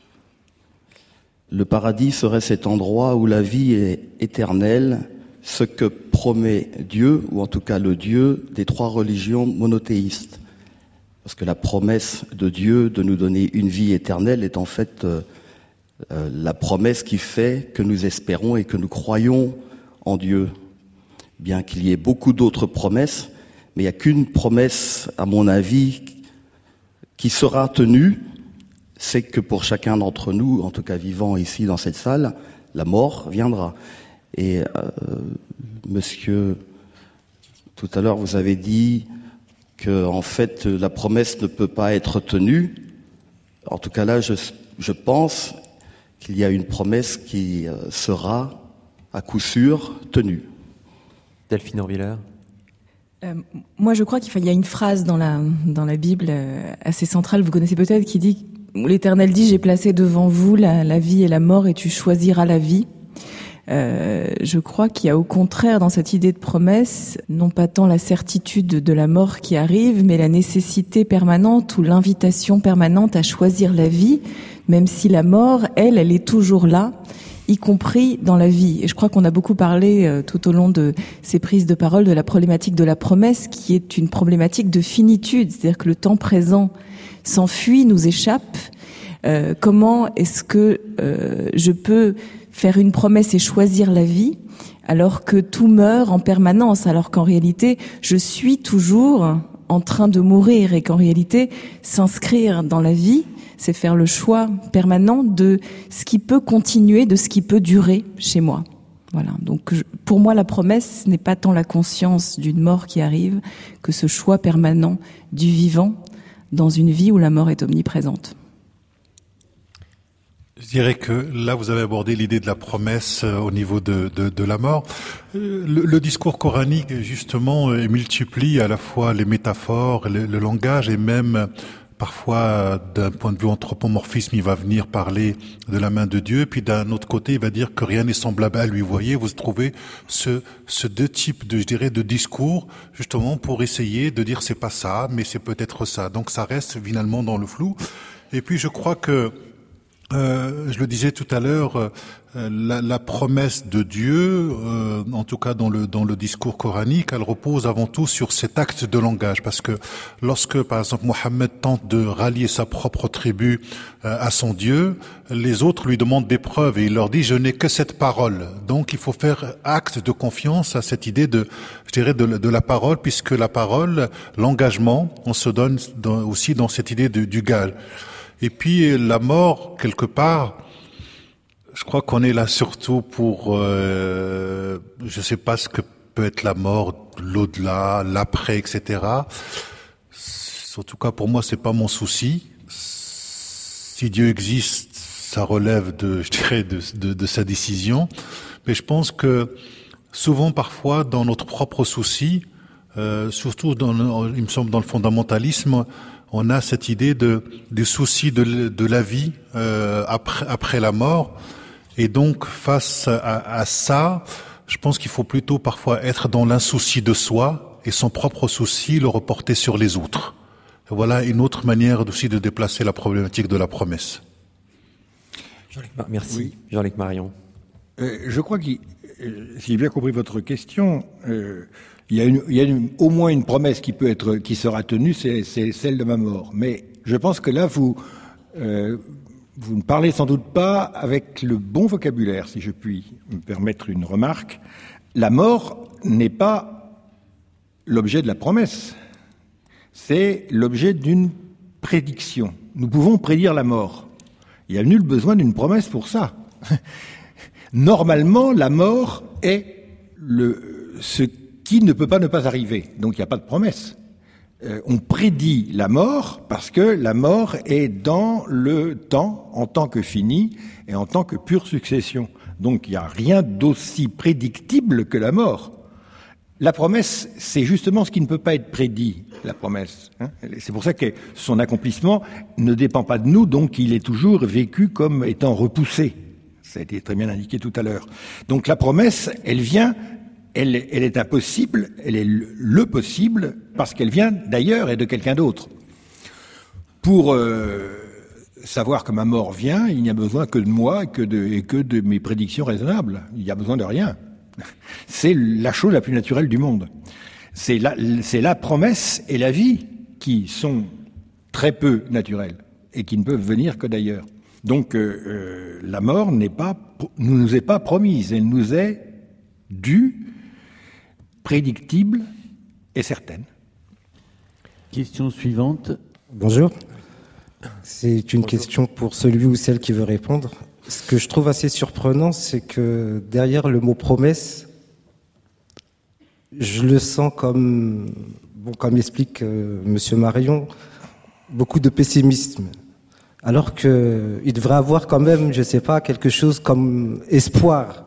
Le paradis serait cet endroit où la vie est éternelle, ce que promet Dieu, ou en tout cas le Dieu des trois religions monothéistes. Parce que la promesse de Dieu de nous donner une vie éternelle est en fait euh, euh, la promesse qui fait que nous espérons et que nous croyons en Dieu. Bien qu'il y ait beaucoup d'autres promesses, mais il n'y a qu'une promesse, à mon avis, qui sera tenue, c'est que pour chacun d'entre nous, en tout cas vivant ici dans cette salle, la mort viendra. Et euh, monsieur, tout à l'heure vous avez dit que en fait la promesse ne peut pas être tenue. En tout cas là, je, je pense qu'il y a une promesse qui euh, sera à coup sûr tenue. Delphine Morviller. Euh, moi, je crois qu'il y a une phrase dans la dans la Bible euh, assez centrale, vous connaissez peut-être, qui dit où l'Éternel dit « J'ai placé devant vous la, la vie et la mort, et tu choisiras la vie ». Euh, je crois qu'il y a au contraire dans cette idée de promesse, non pas tant la certitude de la mort qui arrive, mais la nécessité permanente ou l'invitation permanente à choisir la vie, même si la mort, elle, elle est toujours là, y compris dans la vie. Et je crois qu'on a beaucoup parlé euh, tout au long de ces prises de parole de la problématique de la promesse, qui est une problématique de finitude, c'est-à-dire que le temps présent s'enfuit, nous échappe. Euh, comment est-ce que euh, je peux faire une promesse et choisir la vie alors que tout meurt en permanence, alors qu'en réalité, je suis toujours en train de mourir et qu'en réalité, s'inscrire dans la vie, c'est faire le choix permanent de ce qui peut continuer, de ce qui peut durer chez moi. Voilà. Donc, je, pour moi, la promesse n'est pas tant la conscience d'une mort qui arrive que ce choix permanent du vivant dans une vie où la mort est omniprésente. Je dirais que là, vous avez abordé l'idée de la promesse euh, au niveau de, de, de la mort. Euh, le, le discours coranique, justement, euh, multiplie à la fois les métaphores, le, le langage, et même euh, parfois, euh, d'un point de vue anthropomorphisme, il va venir parler de la main de Dieu, puis d'un autre côté, il va dire que rien n'est semblable à lui. Vous voyez, vous trouvez ce, ce deux types de, je dirais, de discours, justement, pour essayer de dire c'est pas ça, mais c'est peut-être ça. Donc, ça reste finalement dans le flou. Et puis, je crois que Euh, je le disais tout à l'heure, euh, la, la promesse de Dieu, euh, en tout cas dans le dans le discours coranique, elle repose avant tout sur cet acte de langage, parce que lorsque, par exemple, Mohammed tente de rallier sa propre tribu euh, à son Dieu, les autres lui demandent des preuves et il leur dit « je n'ai que cette parole ». Donc il faut faire acte de confiance à cette idée de, je dirais, de, de la parole, puisque la parole, l'engagement, on se donne dans, aussi dans cette idée de, du gage. Et puis la mort, quelque part, je crois qu'on est là surtout pour, euh, je sais pas ce que peut être la mort, l'au-delà, l'après, et cetera. En tout cas, pour moi, c'est pas mon souci. Si Dieu existe, ça relève de, je dirais, de, de, de sa décision. Mais je pense que souvent, parfois, dans notre propre souci, euh, surtout dans, il me semble, dans le fondamentalisme, on a cette idée de des soucis de, de la vie euh, après après la mort, et donc face à, à ça, je pense qu'il faut plutôt parfois être dans l'insouci de soi et son propre souci le reporter sur les autres. Et voilà une autre manière aussi de déplacer la problématique de la promesse. Jean-Luc Mar- Merci, oui. Jean-Luc Marion. Euh, je crois que, euh, si j'ai bien compris votre question, euh, il y a, une, il y a une, au moins une promesse qui peut être, qui sera tenue, c'est, c'est celle de ma mort. Mais je pense que là, vous, euh, vous ne parlez sans doute pas avec le bon vocabulaire, si je puis me permettre une remarque. La mort n'est pas l'objet de la promesse, c'est l'objet d'une prédiction. Nous pouvons prédire la mort. Il n'y a nul besoin d'une promesse pour ça. Normalement, la mort est le, ce qui ne peut pas ne pas arriver. Donc il n'y a pas de promesse. Euh, on prédit la mort parce que la mort est dans le temps en tant que fini et en tant que pure succession. Donc il n'y a rien d'aussi prédictible que la mort. La promesse, c'est justement ce qui ne peut pas être prédit, la promesse. Hein. C'est pour ça que son accomplissement ne dépend pas de nous, donc il est toujours vécu comme étant repoussé. Ça a été très bien indiqué tout à l'heure. Donc la promesse, elle vient... Elle, elle est impossible, elle est le, le possible, parce qu'elle vient d'ailleurs et de quelqu'un d'autre. Pour euh, savoir que ma mort vient, il n'y a besoin que de moi et que de, et que de mes prédictions raisonnables. Il n'y a besoin de rien. C'est la chose la plus naturelle du monde. C'est la, c'est la promesse et la vie qui sont très peu naturelles et qui ne peuvent venir que d'ailleurs. Donc euh, euh, la mort n'est pas, ne nous est pas promise, elle nous est due, prédictible et certaine. Question suivante. Bonjour. C'est une Bonjour. question pour celui ou celle qui veut répondre. Ce que je trouve assez surprenant, c'est que derrière le mot promesse, je le sens comme, bon, comme explique euh, Monsieur Marion, beaucoup de pessimisme. Alors que il devrait avoir quand même, je sais pas, quelque chose comme espoir.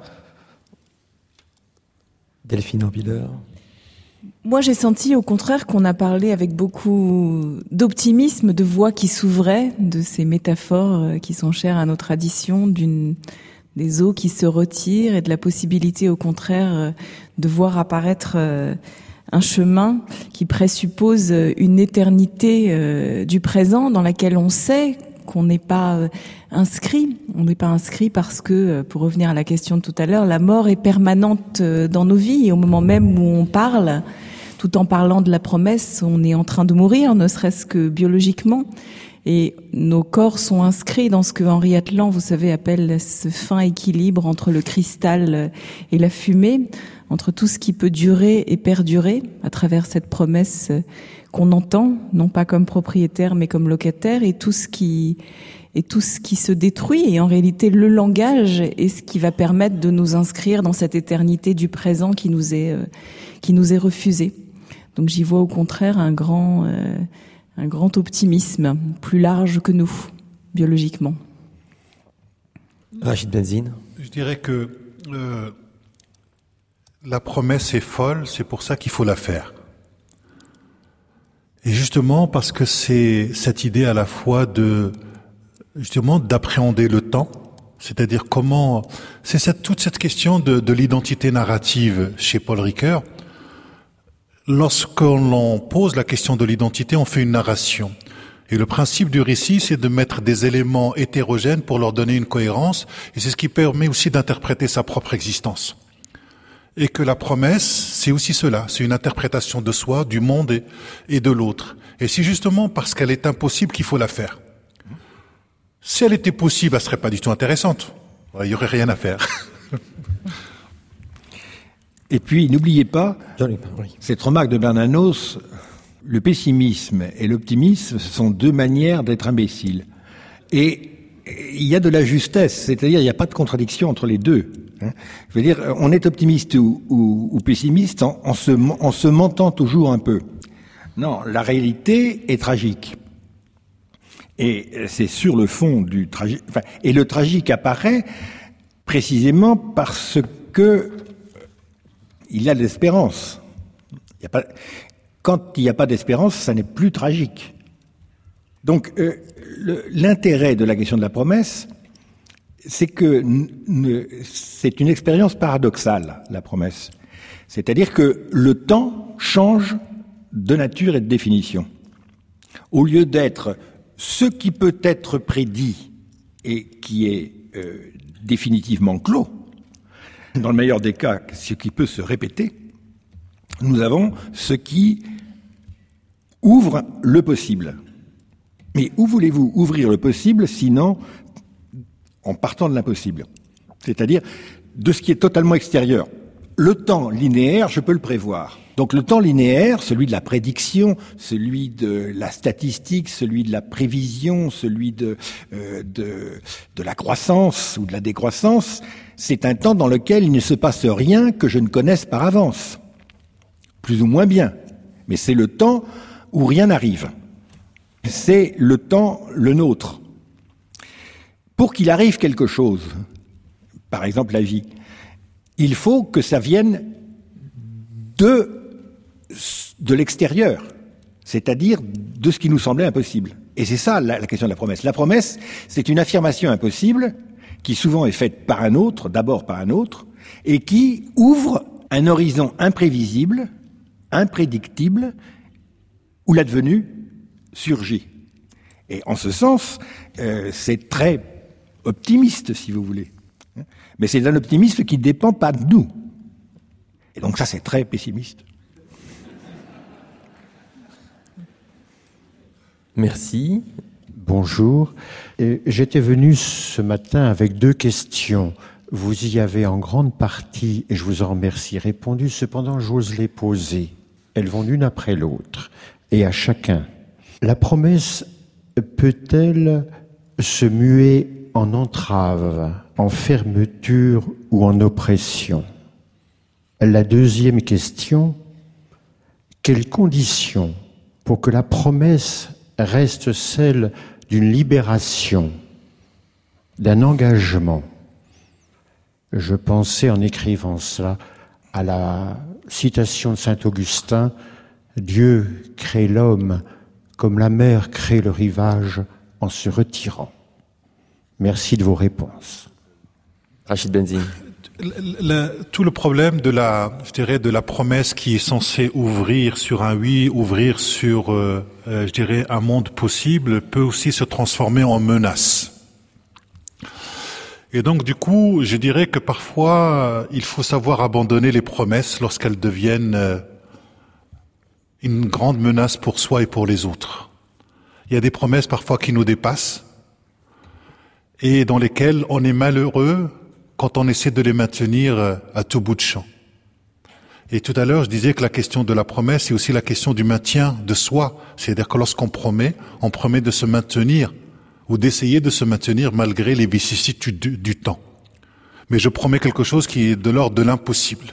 Delphine Orviller. Moi, j'ai senti au contraire qu'on a parlé avec beaucoup d'optimisme, de voix qui s'ouvraient, de ces métaphores qui sont chères à nos traditions, d'une, des eaux qui se retirent et de la possibilité au contraire de voir apparaître un chemin qui présuppose une éternité du présent dans laquelle on sait qu'on n'est pas inscrit. On n'est pas inscrit parce que, pour revenir à la question de tout à l'heure, la mort est permanente dans nos vies et au moment même où on parle, tout en parlant de la promesse, on est en train de mourir, ne serait-ce que biologiquement. Et nos corps sont inscrits dans ce que Henri Atlan, vous savez, appelle ce fin équilibre entre le cristal et la fumée, entre tout ce qui peut durer et perdurer à travers cette promesse qu'on entend, non pas comme propriétaire mais comme locataire, et tout ce qui et tout ce qui se détruit. Et en réalité, le langage est ce qui va permettre de nous inscrire dans cette éternité du présent qui nous est euh, qui nous est refusée. Donc j'y vois au contraire un grand euh, un grand optimisme, plus large que nous, biologiquement. Rachid Benzine. Je dirais que euh, la promesse est folle, c'est pour ça qu'il faut la faire. Et justement parce que c'est cette idée à la fois de justement d'appréhender le temps, c'est-à-dire comment c'est cette, toute cette question de, de l'identité narrative chez Paul Ricoeur. Lorsqu'on pose la question de l'identité, on fait une narration. Et le principe du récit, c'est de mettre des éléments hétérogènes pour leur donner une cohérence, et c'est ce qui permet aussi d'interpréter sa propre existence. Et que la promesse, c'est aussi cela, c'est une interprétation de soi, du monde et, et de l'autre. Et c'est justement parce qu'elle est impossible qu'il faut la faire. Si elle était possible, elle serait pas du tout intéressante. Il y aurait rien à faire. Et puis, n'oubliez pas, cette remarque de Bernanos, le pessimisme et l'optimisme sont deux manières d'être imbécile. Et il y a de la justesse, c'est-à-dire il n'y a pas de contradiction entre les deux. Je veux dire, on est optimiste ou, ou, ou pessimiste en, en, se, en se mentant toujours un peu. Non, la réalité est tragique. Et c'est sur le fond du tragique. Enfin, et le tragique apparaît précisément parce que il y a de l'espérance. Il y a pas, quand il n'y a pas d'espérance, ça n'est plus tragique. Donc, euh, le, l'intérêt de la question de la promesse, c'est que n- n- c'est une expérience paradoxale, la promesse. C'est-à-dire que le temps change de nature et de définition. Au lieu d'être ce qui peut être prédit et qui est euh, définitivement clos, dans le meilleur des cas, ce qui peut se répéter, nous avons ce qui ouvre le possible. Mais où voulez-vous ouvrir le possible, sinon en partant de l'impossible, c'est-à-dire de ce qui est totalement extérieur. Le temps linéaire, je peux le prévoir. Donc le temps linéaire, celui de la prédiction, celui de la statistique, celui de la prévision, celui de, euh, de, de la croissance ou de la décroissance, c'est un temps dans lequel il ne se passe rien que je ne connaisse par avance. Plus ou moins bien. Mais c'est le temps où rien n'arrive. C'est le temps le nôtre. Pour qu'il arrive quelque chose, par exemple la vie, il faut que ça vienne de, de l'extérieur, c'est-à-dire de ce qui nous semblait impossible. Et c'est ça la, la question de la promesse. La promesse, c'est une affirmation impossible qui souvent est faite par un autre, d'abord par un autre, et qui ouvre un horizon imprévisible, imprédictible, où l'advenu surgit. Et en ce sens, euh, c'est très optimiste, si vous voulez. Mais c'est un optimisme qui ne dépend pas de nous. Et donc ça, c'est très pessimiste. Merci. Bonjour. Et j'étais venu ce matin avec deux questions. Vous y avez en grande partie, et je vous en remercie, répondu. Cependant, j'ose les poser. Elles vont l'une après l'autre, et à chacun. La promesse peut-elle se muer en entrave, en fermeture ou en oppression? La deuxième question, quelles conditions pour que la promesse reste celle d'une libération, d'un engagement? Je pensais en écrivant cela à la citation de saint Augustin, « Dieu crée l'homme comme la mer crée le rivage en se retirant ». Merci de vos réponses. Rachid Benzine. Le, le, tout le problème de la, je dirais, de la promesse qui est censée ouvrir sur un oui, ouvrir sur, euh, euh, je dirais, un monde possible, peut aussi se transformer en menace. Et donc, du coup, je dirais que parfois, il faut savoir abandonner les promesses lorsqu'elles deviennent euh, une grande menace pour soi et pour les autres. Il y a des promesses parfois qui nous dépassent et dans lesquelles on est malheureux quand on essaie de les maintenir à tout bout de champ. Et tout à l'heure, je disais que la question de la promesse, c'est aussi la question du maintien de soi. C'est-à-dire que lorsqu'on promet, on promet de se maintenir ou d'essayer de se maintenir malgré les vicissitudes du, du temps. Mais je promets quelque chose qui est de l'ordre de l'impossible.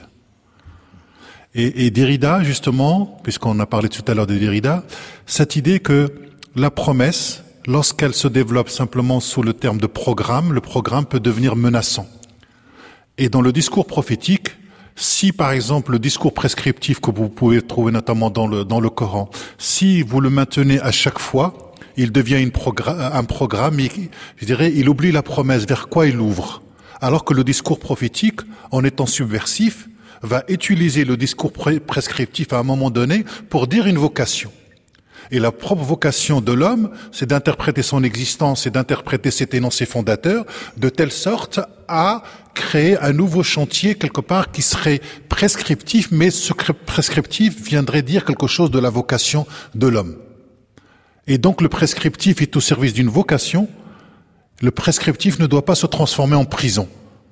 Et, et Derrida, justement, puisqu'on a parlé tout à l'heure de Derrida, cette idée que la promesse, lorsqu'elle se développe simplement sous le terme de programme, le programme peut devenir menaçant. Et dans le discours prophétique, si par exemple le discours prescriptif que vous pouvez trouver notamment dans le, dans le Coran, si vous le maintenez à chaque fois, il devient une progr- un programme, et, je dirais, il oublie la promesse, vers quoi il ouvre. Alors que le discours prophétique, en étant subversif, va utiliser le discours pré- prescriptif à un moment donné pour dire une vocation. Et la propre vocation de l'homme, c'est d'interpréter son existence et d'interpréter cet énoncé fondateur de telle sorte à créer un nouveau chantier quelque part qui serait prescriptif, mais ce prescriptif viendrait dire quelque chose de la vocation de l'homme. Et donc le prescriptif est au service d'une vocation. Le prescriptif ne doit pas se transformer en prison.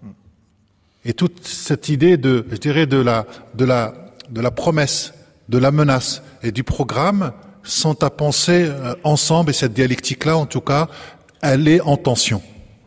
Et toute cette idée de, je dirais, de la, de la, de la promesse, de la menace et du programme sont à penser ensemble, et cette dialectique-là, en tout cas, elle est en tension.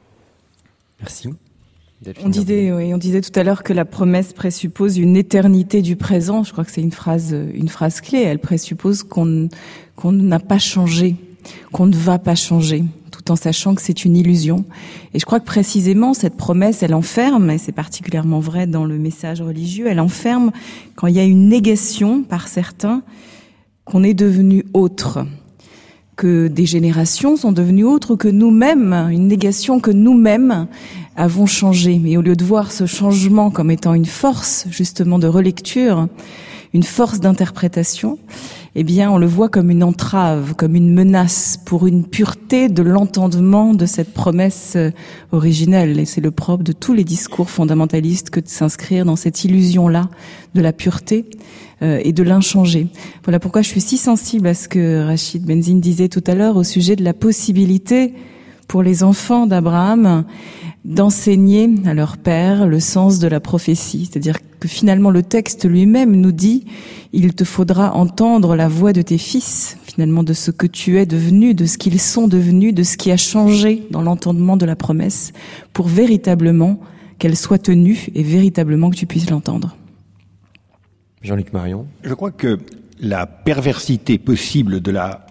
Merci. On disait, oui, on disait tout à l'heure que la promesse présuppose une éternité du présent. Je crois que c'est une phrase, une phrase clé. Elle présuppose qu'on, qu'on n'a pas changé, qu'on ne va pas changer, tout en sachant que c'est une illusion. Et je crois que précisément cette promesse, elle enferme, et c'est particulièrement vrai dans le message religieux, elle enferme quand il y a une négation par certains qu'on est devenu autre, que des générations sont devenues autres, que nous-mêmes, une négation que nous-mêmes avons changé. Mais au lieu de voir ce changement comme étant une force, justement, de relecture, une force d'interprétation, eh bien, on le voit comme une entrave, comme une menace pour une pureté de l'entendement de cette promesse originelle. Et c'est le propre de tous les discours fondamentalistes que de s'inscrire dans cette illusion-là de la pureté euh, et de l'inchangé. Voilà pourquoi je suis si sensible à ce que Rachid Benzine disait tout à l'heure au sujet de la possibilité pour les enfants d'Abraham d'enseigner à leur père le sens de la prophétie. C'est-à-dire que finalement le texte lui-même nous dit « Il te faudra entendre la voix de tes fils », finalement de ce que tu es devenu, de ce qu'ils sont devenus, de ce qui a changé dans l'entendement de la promesse, pour véritablement qu'elle soit tenue et véritablement que tu puisses l'entendre. Jean-Luc Marion. Je crois que la perversité possible de la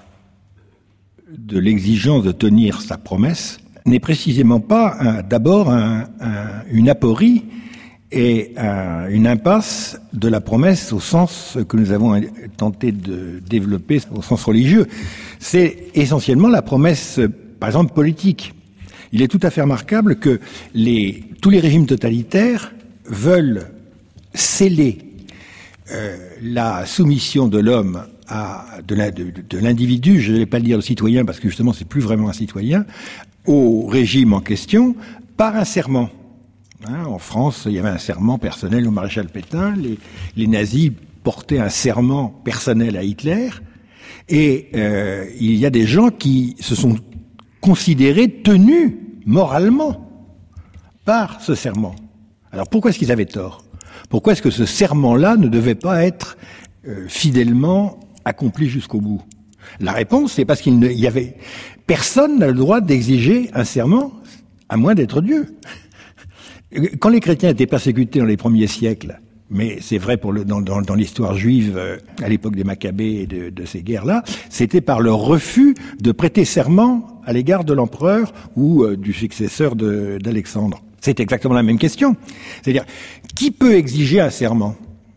de l'exigence de tenir sa promesse n'est précisément pas un, d'abord un, un, une aporie et un, une impasse de la promesse au sens que nous avons tenté de développer au sens religieux. C'est essentiellement la promesse, par exemple, politique. Il est tout à fait remarquable que les, tous les régimes totalitaires veulent sceller euh, la soumission de l'homme à de, la, de, de l'individu, je ne vais pas le dire le citoyen parce que justement c'est plus vraiment un citoyen, au régime en question par un serment. Hein, en France, il y avait un serment personnel au maréchal Pétain, les, les nazis portaient un serment personnel à Hitler, et euh, il y a des gens qui se sont considérés tenus moralement par ce serment. Alors pourquoi est-ce qu'ils avaient tort ? Pourquoi est-ce que ce serment-là ne devait pas être euh, fidèlement accompli jusqu'au bout ? La réponse, c'est parce qu'il ne, il y avait personne n'a le droit d'exiger un serment à moins d'être Dieu. Quand les chrétiens étaient persécutés dans les premiers siècles, mais c'est vrai pour le, dans, dans, dans l'histoire juive euh, à l'époque des Maccabées et de, de ces guerres-là, c'était par leur refus de prêter serment à l'égard de l'empereur ou euh, du successeur de, d'Alexandre. C'est exactement la même question. C'est-à-dire, qui peut exiger un serment ?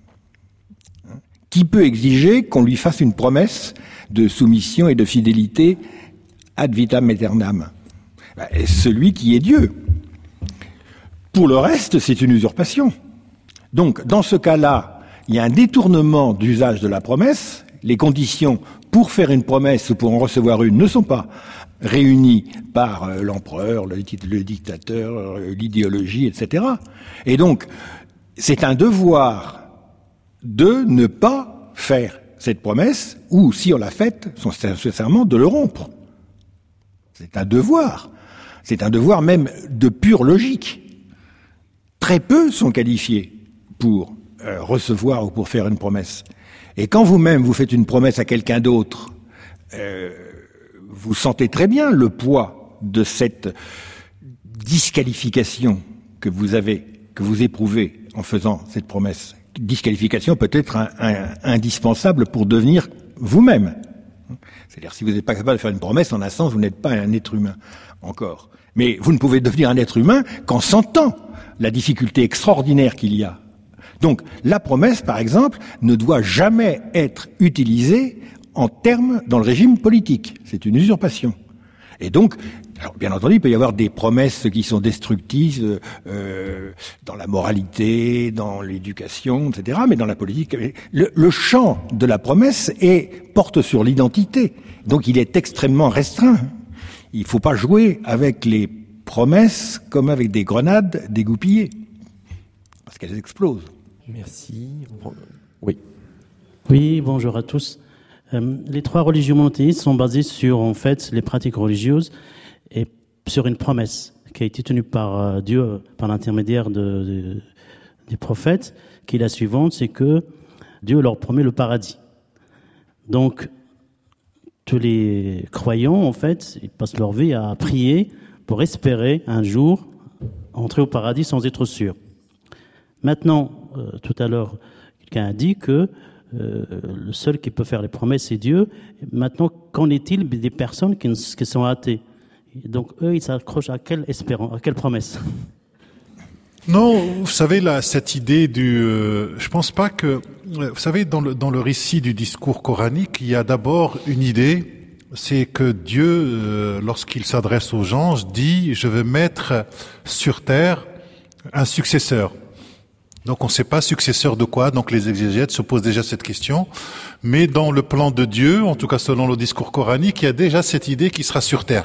Qui peut exiger qu'on lui fasse une promesse de soumission et de fidélité ad vitam aeternam ? Ben, celui qui est Dieu. Pour le reste, c'est une usurpation. Donc, dans ce cas-là, il y a un détournement d'usage de la promesse. Les conditions pour faire une promesse ou pour en recevoir une ne sont pas réunies par euh, l'empereur, le, le dictateur, euh, l'idéologie, et cetera. Et donc, c'est un devoir de ne pas faire cette promesse, ou si on l'a faite, son serment de le rompre. C'est un devoir. C'est un devoir même de pure logique. Très peu sont qualifiés pour euh, recevoir ou pour faire une promesse. Et quand vous-même vous faites une promesse à quelqu'un d'autre, euh, vous sentez très bien le poids de cette disqualification que vous avez, que vous éprouvez en faisant cette promesse. Disqualification peut être un, un, indispensable pour devenir vous-même. C'est-à-dire, si vous n'êtes pas capable de faire une promesse, en un sens, vous n'êtes pas un être humain encore. Mais vous ne pouvez devenir un être humain qu'en sentant la difficulté extraordinaire qu'il y a. Donc, la promesse, par exemple, ne doit jamais être utilisée en termes dans le régime politique. C'est une usurpation. Et donc, alors, bien entendu, il peut y avoir des promesses qui sont destructives euh, dans la moralité, dans l'éducation, et cetera. Mais dans la politique, le, le champ de la promesse est, porte sur l'identité. Donc, il est extrêmement restreint. Il ne faut pas jouer avec les promesses comme avec des grenades dégoupillées, parce qu'elles explosent. Merci. Oui. Oui, bonjour à tous. Euh, les trois religions monothéistes sont basées sur, en fait, les pratiques religieuses et sur une promesse qui a été tenue par euh, Dieu, par l'intermédiaire de, de, des prophètes, qui est la suivante, c'est que Dieu leur promet le paradis. Donc, tous les croyants, en fait, ils passent leur vie à prier pour espérer un jour entrer au paradis sans être sûr. Maintenant, euh, tout à l'heure, quelqu'un a dit que euh, le seul qui peut faire les promesses, c'est Dieu. Maintenant, qu'en est-il des personnes qui, qui sont athées? Donc, eux, ils s'accrochent à quelle espérance, à quelle promesse? Non, vous savez, là, cette idée du... Euh, je pense pas que... Vous savez, dans le, dans le récit du discours coranique, il y a d'abord une idée, c'est que Dieu, euh, lorsqu'il s'adresse aux gens, dit « Je vais mettre sur terre un successeur ». Donc on ne sait pas successeur de quoi, donc les exégètes se posent déjà cette question. Mais dans le plan de Dieu, en tout cas selon le discours coranique, il y a déjà cette idée qu'il sera sur terre.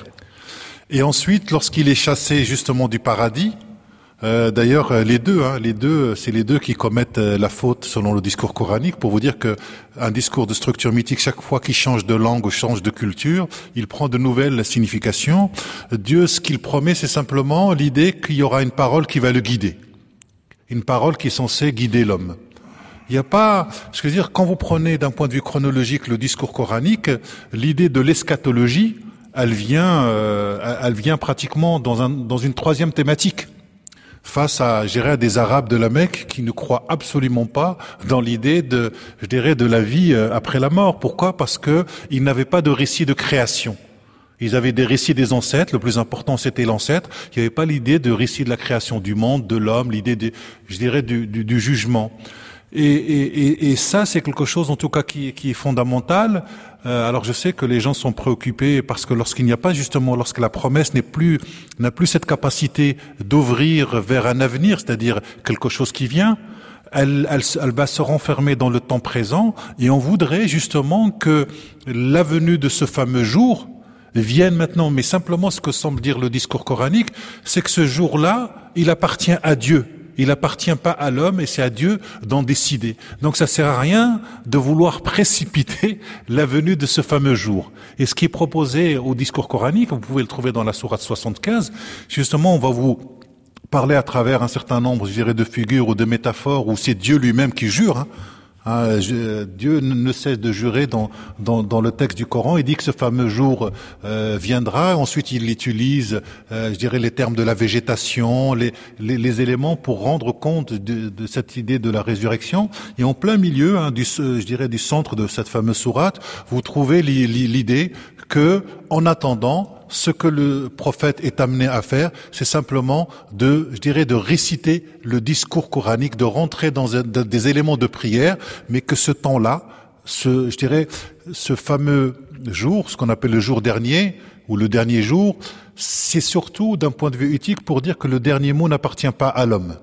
Et ensuite, lorsqu'il est chassé justement du paradis, euh, d'ailleurs les deux, hein, les deux, c'est les deux qui commettent la faute selon le discours coranique, pour vous dire que un discours de structure mythique, chaque fois qu'il change de langue ou change de culture, il prend de nouvelles significations. Dieu, ce qu'il promet, c'est simplement l'idée qu'il y aura une parole qui va le guider. Une parole qui est censée guider l'homme. Il n'y a pas, je veux dire, quand vous prenez d'un point de vue chronologique le discours coranique, l'idée de l'eschatologie, elle vient, euh, elle vient pratiquement dans, un, dans une troisième thématique, face à, je dirais, à des Arabes de la Mecque qui ne croient absolument pas dans l'idée de, je dirais, de la vie après la mort. Pourquoi? Parce que ils n'avaient pas de récit de création. Ils avaient des récits des ancêtres, le plus important c'était l'ancêtre, il n'y avait pas l'idée de récit de la création du monde, de l'homme, l'idée, de, je dirais, du, du, du jugement. Et, et, et ça, c'est quelque chose en tout cas qui, qui est fondamental. Euh, alors je sais que les gens sont préoccupés parce que lorsqu'il n'y a pas justement, lorsque la promesse n'est plus, n'a plus cette capacité d'ouvrir vers un avenir, c'est-à-dire quelque chose qui vient, Elle, elle, elle va se renfermer dans le temps présent et on voudrait justement que la venue de ce fameux jour viennent maintenant, mais simplement ce que semble dire le discours coranique, c'est que ce jour-là, il appartient à Dieu. Il appartient pas à l'homme et c'est à Dieu d'en décider. Donc ça sert à rien de vouloir précipiter la venue de ce fameux jour. Et ce qui est proposé au discours coranique, vous pouvez le trouver dans la sourate soixante-quinze, justement on va vous parler à travers un certain nombre, je dirais, de figures ou de métaphores où c'est Dieu lui-même qui jure, hein. Ah, je, Dieu ne cesse de jurer dans, dans, dans le texte du Coran. Il dit que ce fameux jour euh, viendra. Ensuite, il utilise, euh, je dirais, les termes de la végétation, les, les, les éléments pour rendre compte de, de cette idée de la résurrection. Et en plein milieu, hein, du, je dirais, du centre de cette fameuse sourate, vous trouvez l'idée que, en attendant, ce que le prophète est amené à faire, c'est simplement de, je dirais, de réciter le discours coranique, de rentrer dans un, de, des éléments de prière, mais que ce temps-là, ce, je dirais, ce fameux jour, ce qu'on appelle le jour dernier, ou le dernier jour, c'est surtout d'un point de vue éthique pour dire que le dernier mot n'appartient pas à l'homme.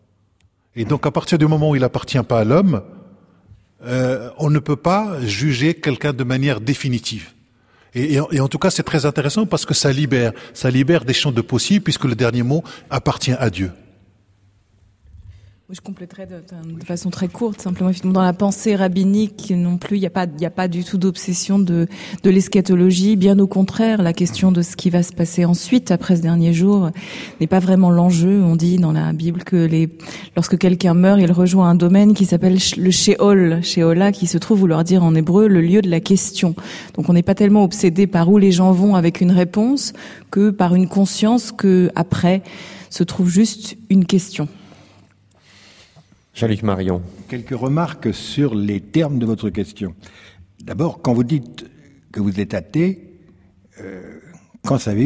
Et donc, à partir du moment où il appartient pas à l'homme, euh, on ne peut pas juger quelqu'un de manière définitive. Et, et, et en tout cas, c'est très intéressant parce que ça libère, ça libère des champs de possibles puisque le dernier mot appartient à Dieu. Je compléterais de, de façon très courte, simplement effectivement dans la pensée rabbinique non plus, il n'y a pas, il n'y a pas du tout d'obsession de, de l'eschatologie. Bien au contraire, la question de ce qui va se passer ensuite après ce dernier jour n'est pas vraiment l'enjeu. On dit dans la Bible que les, lorsque quelqu'un meurt, il rejoint un domaine qui s'appelle le Sheol, Sheola, qui se trouve, vouloir dire en hébreu, le lieu de la question. Donc on n'est pas tellement obsédé par où les gens vont avec une réponse que par une conscience que après se trouve juste une question. Jean-Luc Marion. Quelques remarques sur les termes de votre question. D'abord, quand vous dites que vous êtes athée, euh, qu'en savez-vous ?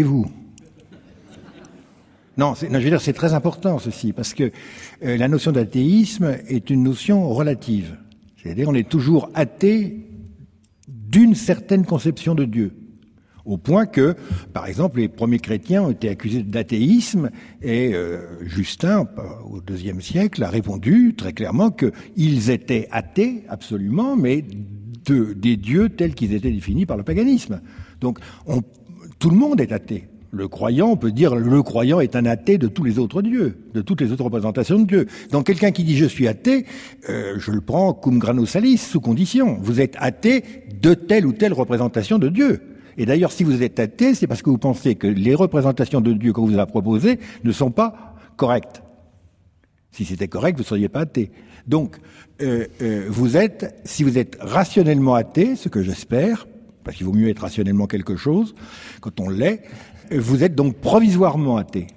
Non, c'est, non, je veux dire, c'est très important ceci, parce que euh, la notion d'athéisme est une notion relative. C'est-à-dire, on est toujours athée d'une certaine conception de Dieu. Au point que, par exemple, les premiers chrétiens ont été accusés d'athéisme et euh, Justin, au deuxième siècle, a répondu très clairement qu'ils étaient athées, absolument, mais de, des dieux tels qu'ils étaient définis par le paganisme. Donc, on, tout le monde est athée. Le croyant, on peut dire, le croyant est un athée de tous les autres dieux, de toutes les autres représentations de Dieu. Donc, quelqu'un qui dit « je suis athée euh, », je le prends cum grano salis, sous condition. Vous êtes athée de telle ou telle représentation de Dieu. Et d'ailleurs, si vous êtes athée, c'est parce que vous pensez que les représentations de Dieu qu'on vous a proposées ne sont pas correctes. Si c'était correct, vous ne seriez pas athée. Donc, euh, euh, vous êtes, si vous êtes rationnellement athée, ce que j'espère, parce qu'il vaut mieux être rationnellement quelque chose, quand on l'est, vous êtes donc provisoirement athée.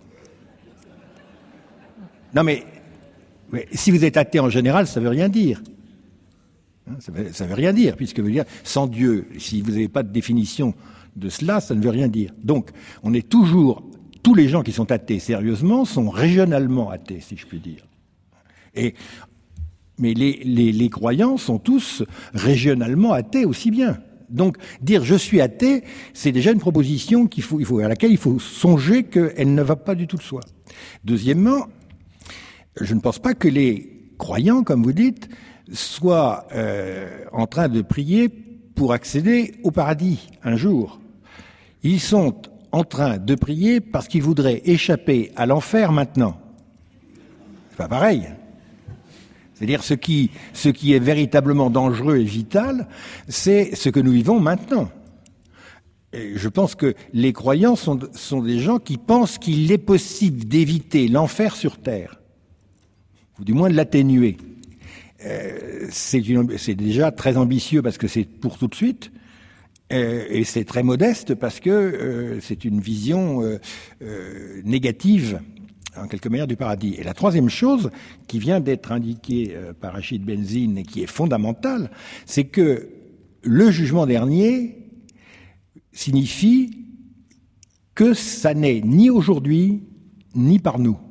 Non mais, mais si vous êtes athée en général, ça ne veut rien dire. Ça veut, ça veut rien dire, puisque veut dire, sans Dieu, si vous n'avez pas de définition de cela, ça ne veut rien dire. Donc, on est toujours, tous les gens qui sont athées sérieusement sont régionalement athées, si je puis dire. Et, mais les, les, les croyants sont tous régionalement athées aussi bien. Donc, dire je suis athée, c'est déjà une proposition qu'il faut, il faut, à laquelle il faut songer qu'elle ne va pas du tout de soi. Deuxièmement, je ne pense pas que les croyants, comme vous dites, soit euh, en train de prier pour accéder au paradis un jour. Ils sont en train de prier parce qu'ils voudraient échapper à l'enfer maintenant. C'est pas pareil. C'est-à-dire ce qui, ce qui est véritablement dangereux et vital, c'est ce que nous vivons maintenant. Et je pense que les croyants sont, sont des gens qui pensent qu'il est possible d'éviter l'enfer sur terre, ou du moins de l'atténuer. Euh, c'est, une, c'est déjà très ambitieux parce que c'est pour tout de suite, euh, et c'est très modeste parce que euh, c'est une vision euh, euh, négative, en quelque manière, du paradis. Et la troisième chose qui vient d'être indiquée euh, par Rachid Benzine et qui est fondamentale, c'est que le jugement dernier signifie que ça n'est ni aujourd'hui ni par nous.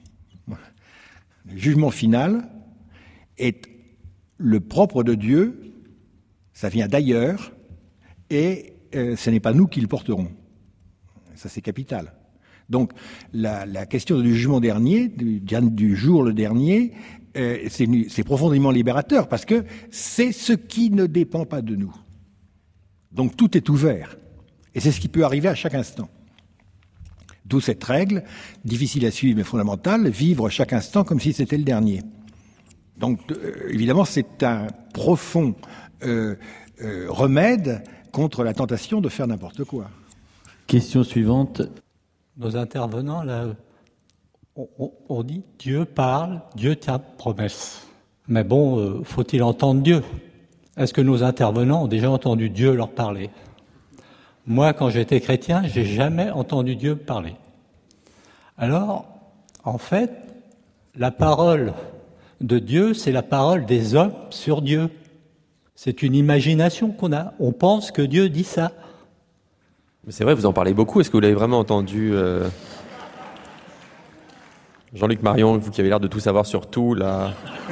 Le jugement final est le propre de Dieu, ça vient d'ailleurs, et euh, ce n'est pas nous qui le porterons. Ça, c'est capital. Donc, la, la question du jugement dernier, du, du jour le dernier, euh, c'est, c'est profondément libérateur, parce que c'est ce qui ne dépend pas de nous. Donc, tout est ouvert, et c'est ce qui peut arriver à chaque instant. D'où cette règle, difficile à suivre mais fondamentale, vivre chaque instant comme si c'était le dernier. Donc, euh, évidemment, c'est un profond euh, euh, remède contre la tentation de faire n'importe quoi. Question suivante. Nos intervenants, là, on, on dit Dieu parle, Dieu tient promesse. Mais bon, euh, faut-il entendre Dieu ? Est-ce que nos intervenants ont déjà entendu Dieu leur parler ? Moi, quand j'étais chrétien, j'ai jamais entendu Dieu parler. Alors, en fait, la parole de Dieu, c'est la parole des hommes sur Dieu. C'est une imagination qu'on a. On pense que Dieu dit ça. Mais c'est vrai, vous en parlez beaucoup. Est-ce que vous l'avez vraiment entendu euh... Jean-Luc Marion, vous qui avez l'air de tout savoir sur tout, là.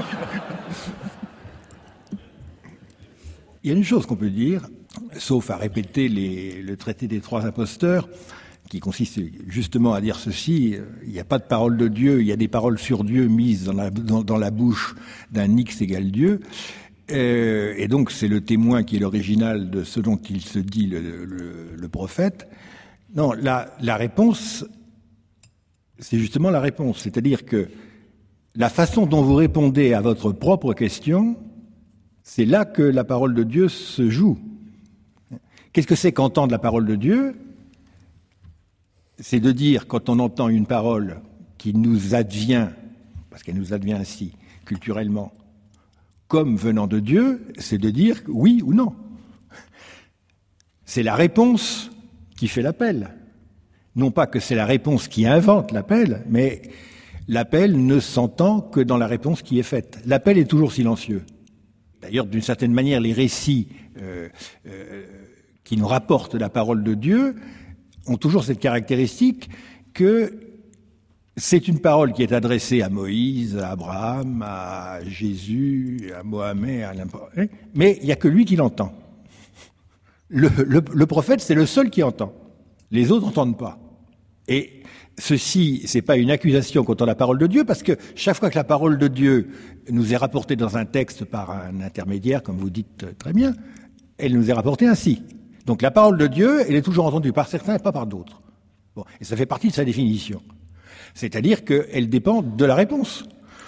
Il y a une chose qu'on peut dire, sauf à répéter les, le traité des trois imposteurs, qui consiste justement à dire ceci, il n'y a pas de parole de Dieu, il y a des paroles sur Dieu mises dans la, dans, dans la bouche d'un X égale Dieu. Euh, et donc c'est le témoin qui est l'original de ce dont il se dit le, le, le prophète. Non, la, la réponse, c'est justement la réponse. C'est-à-dire que la façon dont vous répondez à votre propre question, c'est là que la parole de Dieu se joue. Qu'est-ce que c'est qu'entendre la parole de Dieu ? C'est de dire, quand on entend une parole qui nous advient, parce qu'elle nous advient ainsi, culturellement, comme venant de Dieu, c'est de dire oui ou non. C'est la réponse qui fait l'appel. Non pas que c'est la réponse qui invente l'appel, mais l'appel ne s'entend que dans la réponse qui est faite. L'appel est toujours silencieux. D'ailleurs, d'une certaine manière, les récits euh, euh, qui nous rapportent la parole de Dieu ont toujours cette caractéristique que c'est une parole qui est adressée à Moïse, à Abraham, à Jésus, à Mohamed, à n'importe. Mais il n'y a que lui qui l'entend. Le, le, le prophète, c'est le seul qui entend. Les autres n'entendent pas. Et ceci, c'est pas une accusation contre la parole de Dieu, parce que chaque fois que la parole de Dieu nous est rapportée dans un texte par un intermédiaire, comme vous dites très bien, elle nous est rapportée ainsi. Donc la parole de Dieu, elle est toujours entendue par certains et pas par d'autres. Bon, et ça fait partie de sa définition. C'est-à-dire qu'elle dépend de la réponse.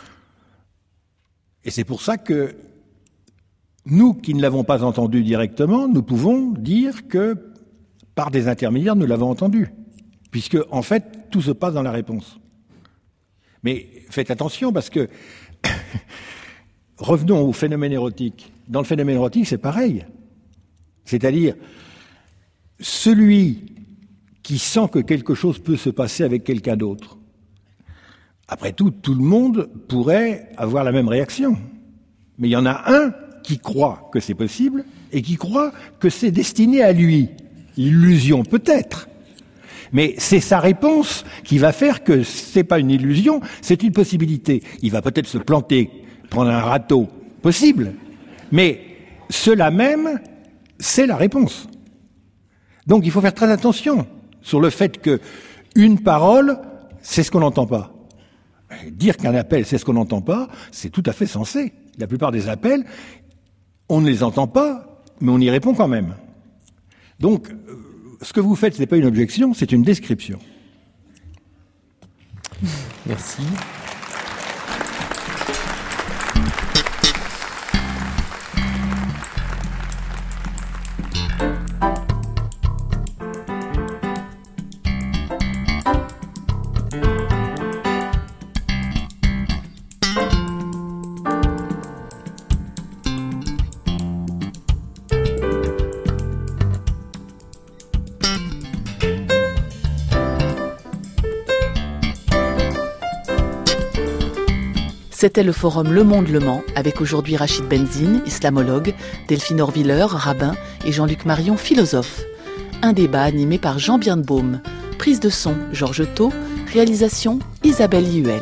Et c'est pour ça que nous, qui ne l'avons pas entendue directement, nous pouvons dire que par des intermédiaires, nous l'avons entendue. Puisque, en fait, tout se passe dans la réponse. Mais faites attention, parce que revenons au phénomène érotique. Dans le phénomène érotique, c'est pareil. C'est-à-dire, celui qui sent que quelque chose peut se passer avec quelqu'un d'autre, après tout, tout le monde pourrait avoir la même réaction. Mais il y en a un qui croit que c'est possible et qui croit que c'est destiné à lui. Illusion, peut-être. Mais c'est sa réponse qui va faire que c'est pas une illusion, c'est une possibilité. Il va peut-être se planter, prendre un râteau, possible. Mais cela même, c'est la réponse. Donc il faut faire très attention sur le fait que une parole, c'est ce qu'on n'entend pas. Dire qu'un appel, c'est ce qu'on n'entend pas, c'est tout à fait sensé. La plupart des appels, on ne les entend pas, mais on y répond quand même. Donc, ce que vous faites, ce n'est pas une objection, c'est une description. Merci. C'était le forum Le Monde Le Mans, avec aujourd'hui Rachid Benzine, islamologue, Delphine Orviller, rabbin, et Jean-Luc Marion, philosophe. Un débat animé par Jean Birnbaum. Prise de son, Georges Thau. Réalisation, Isabelle Huel.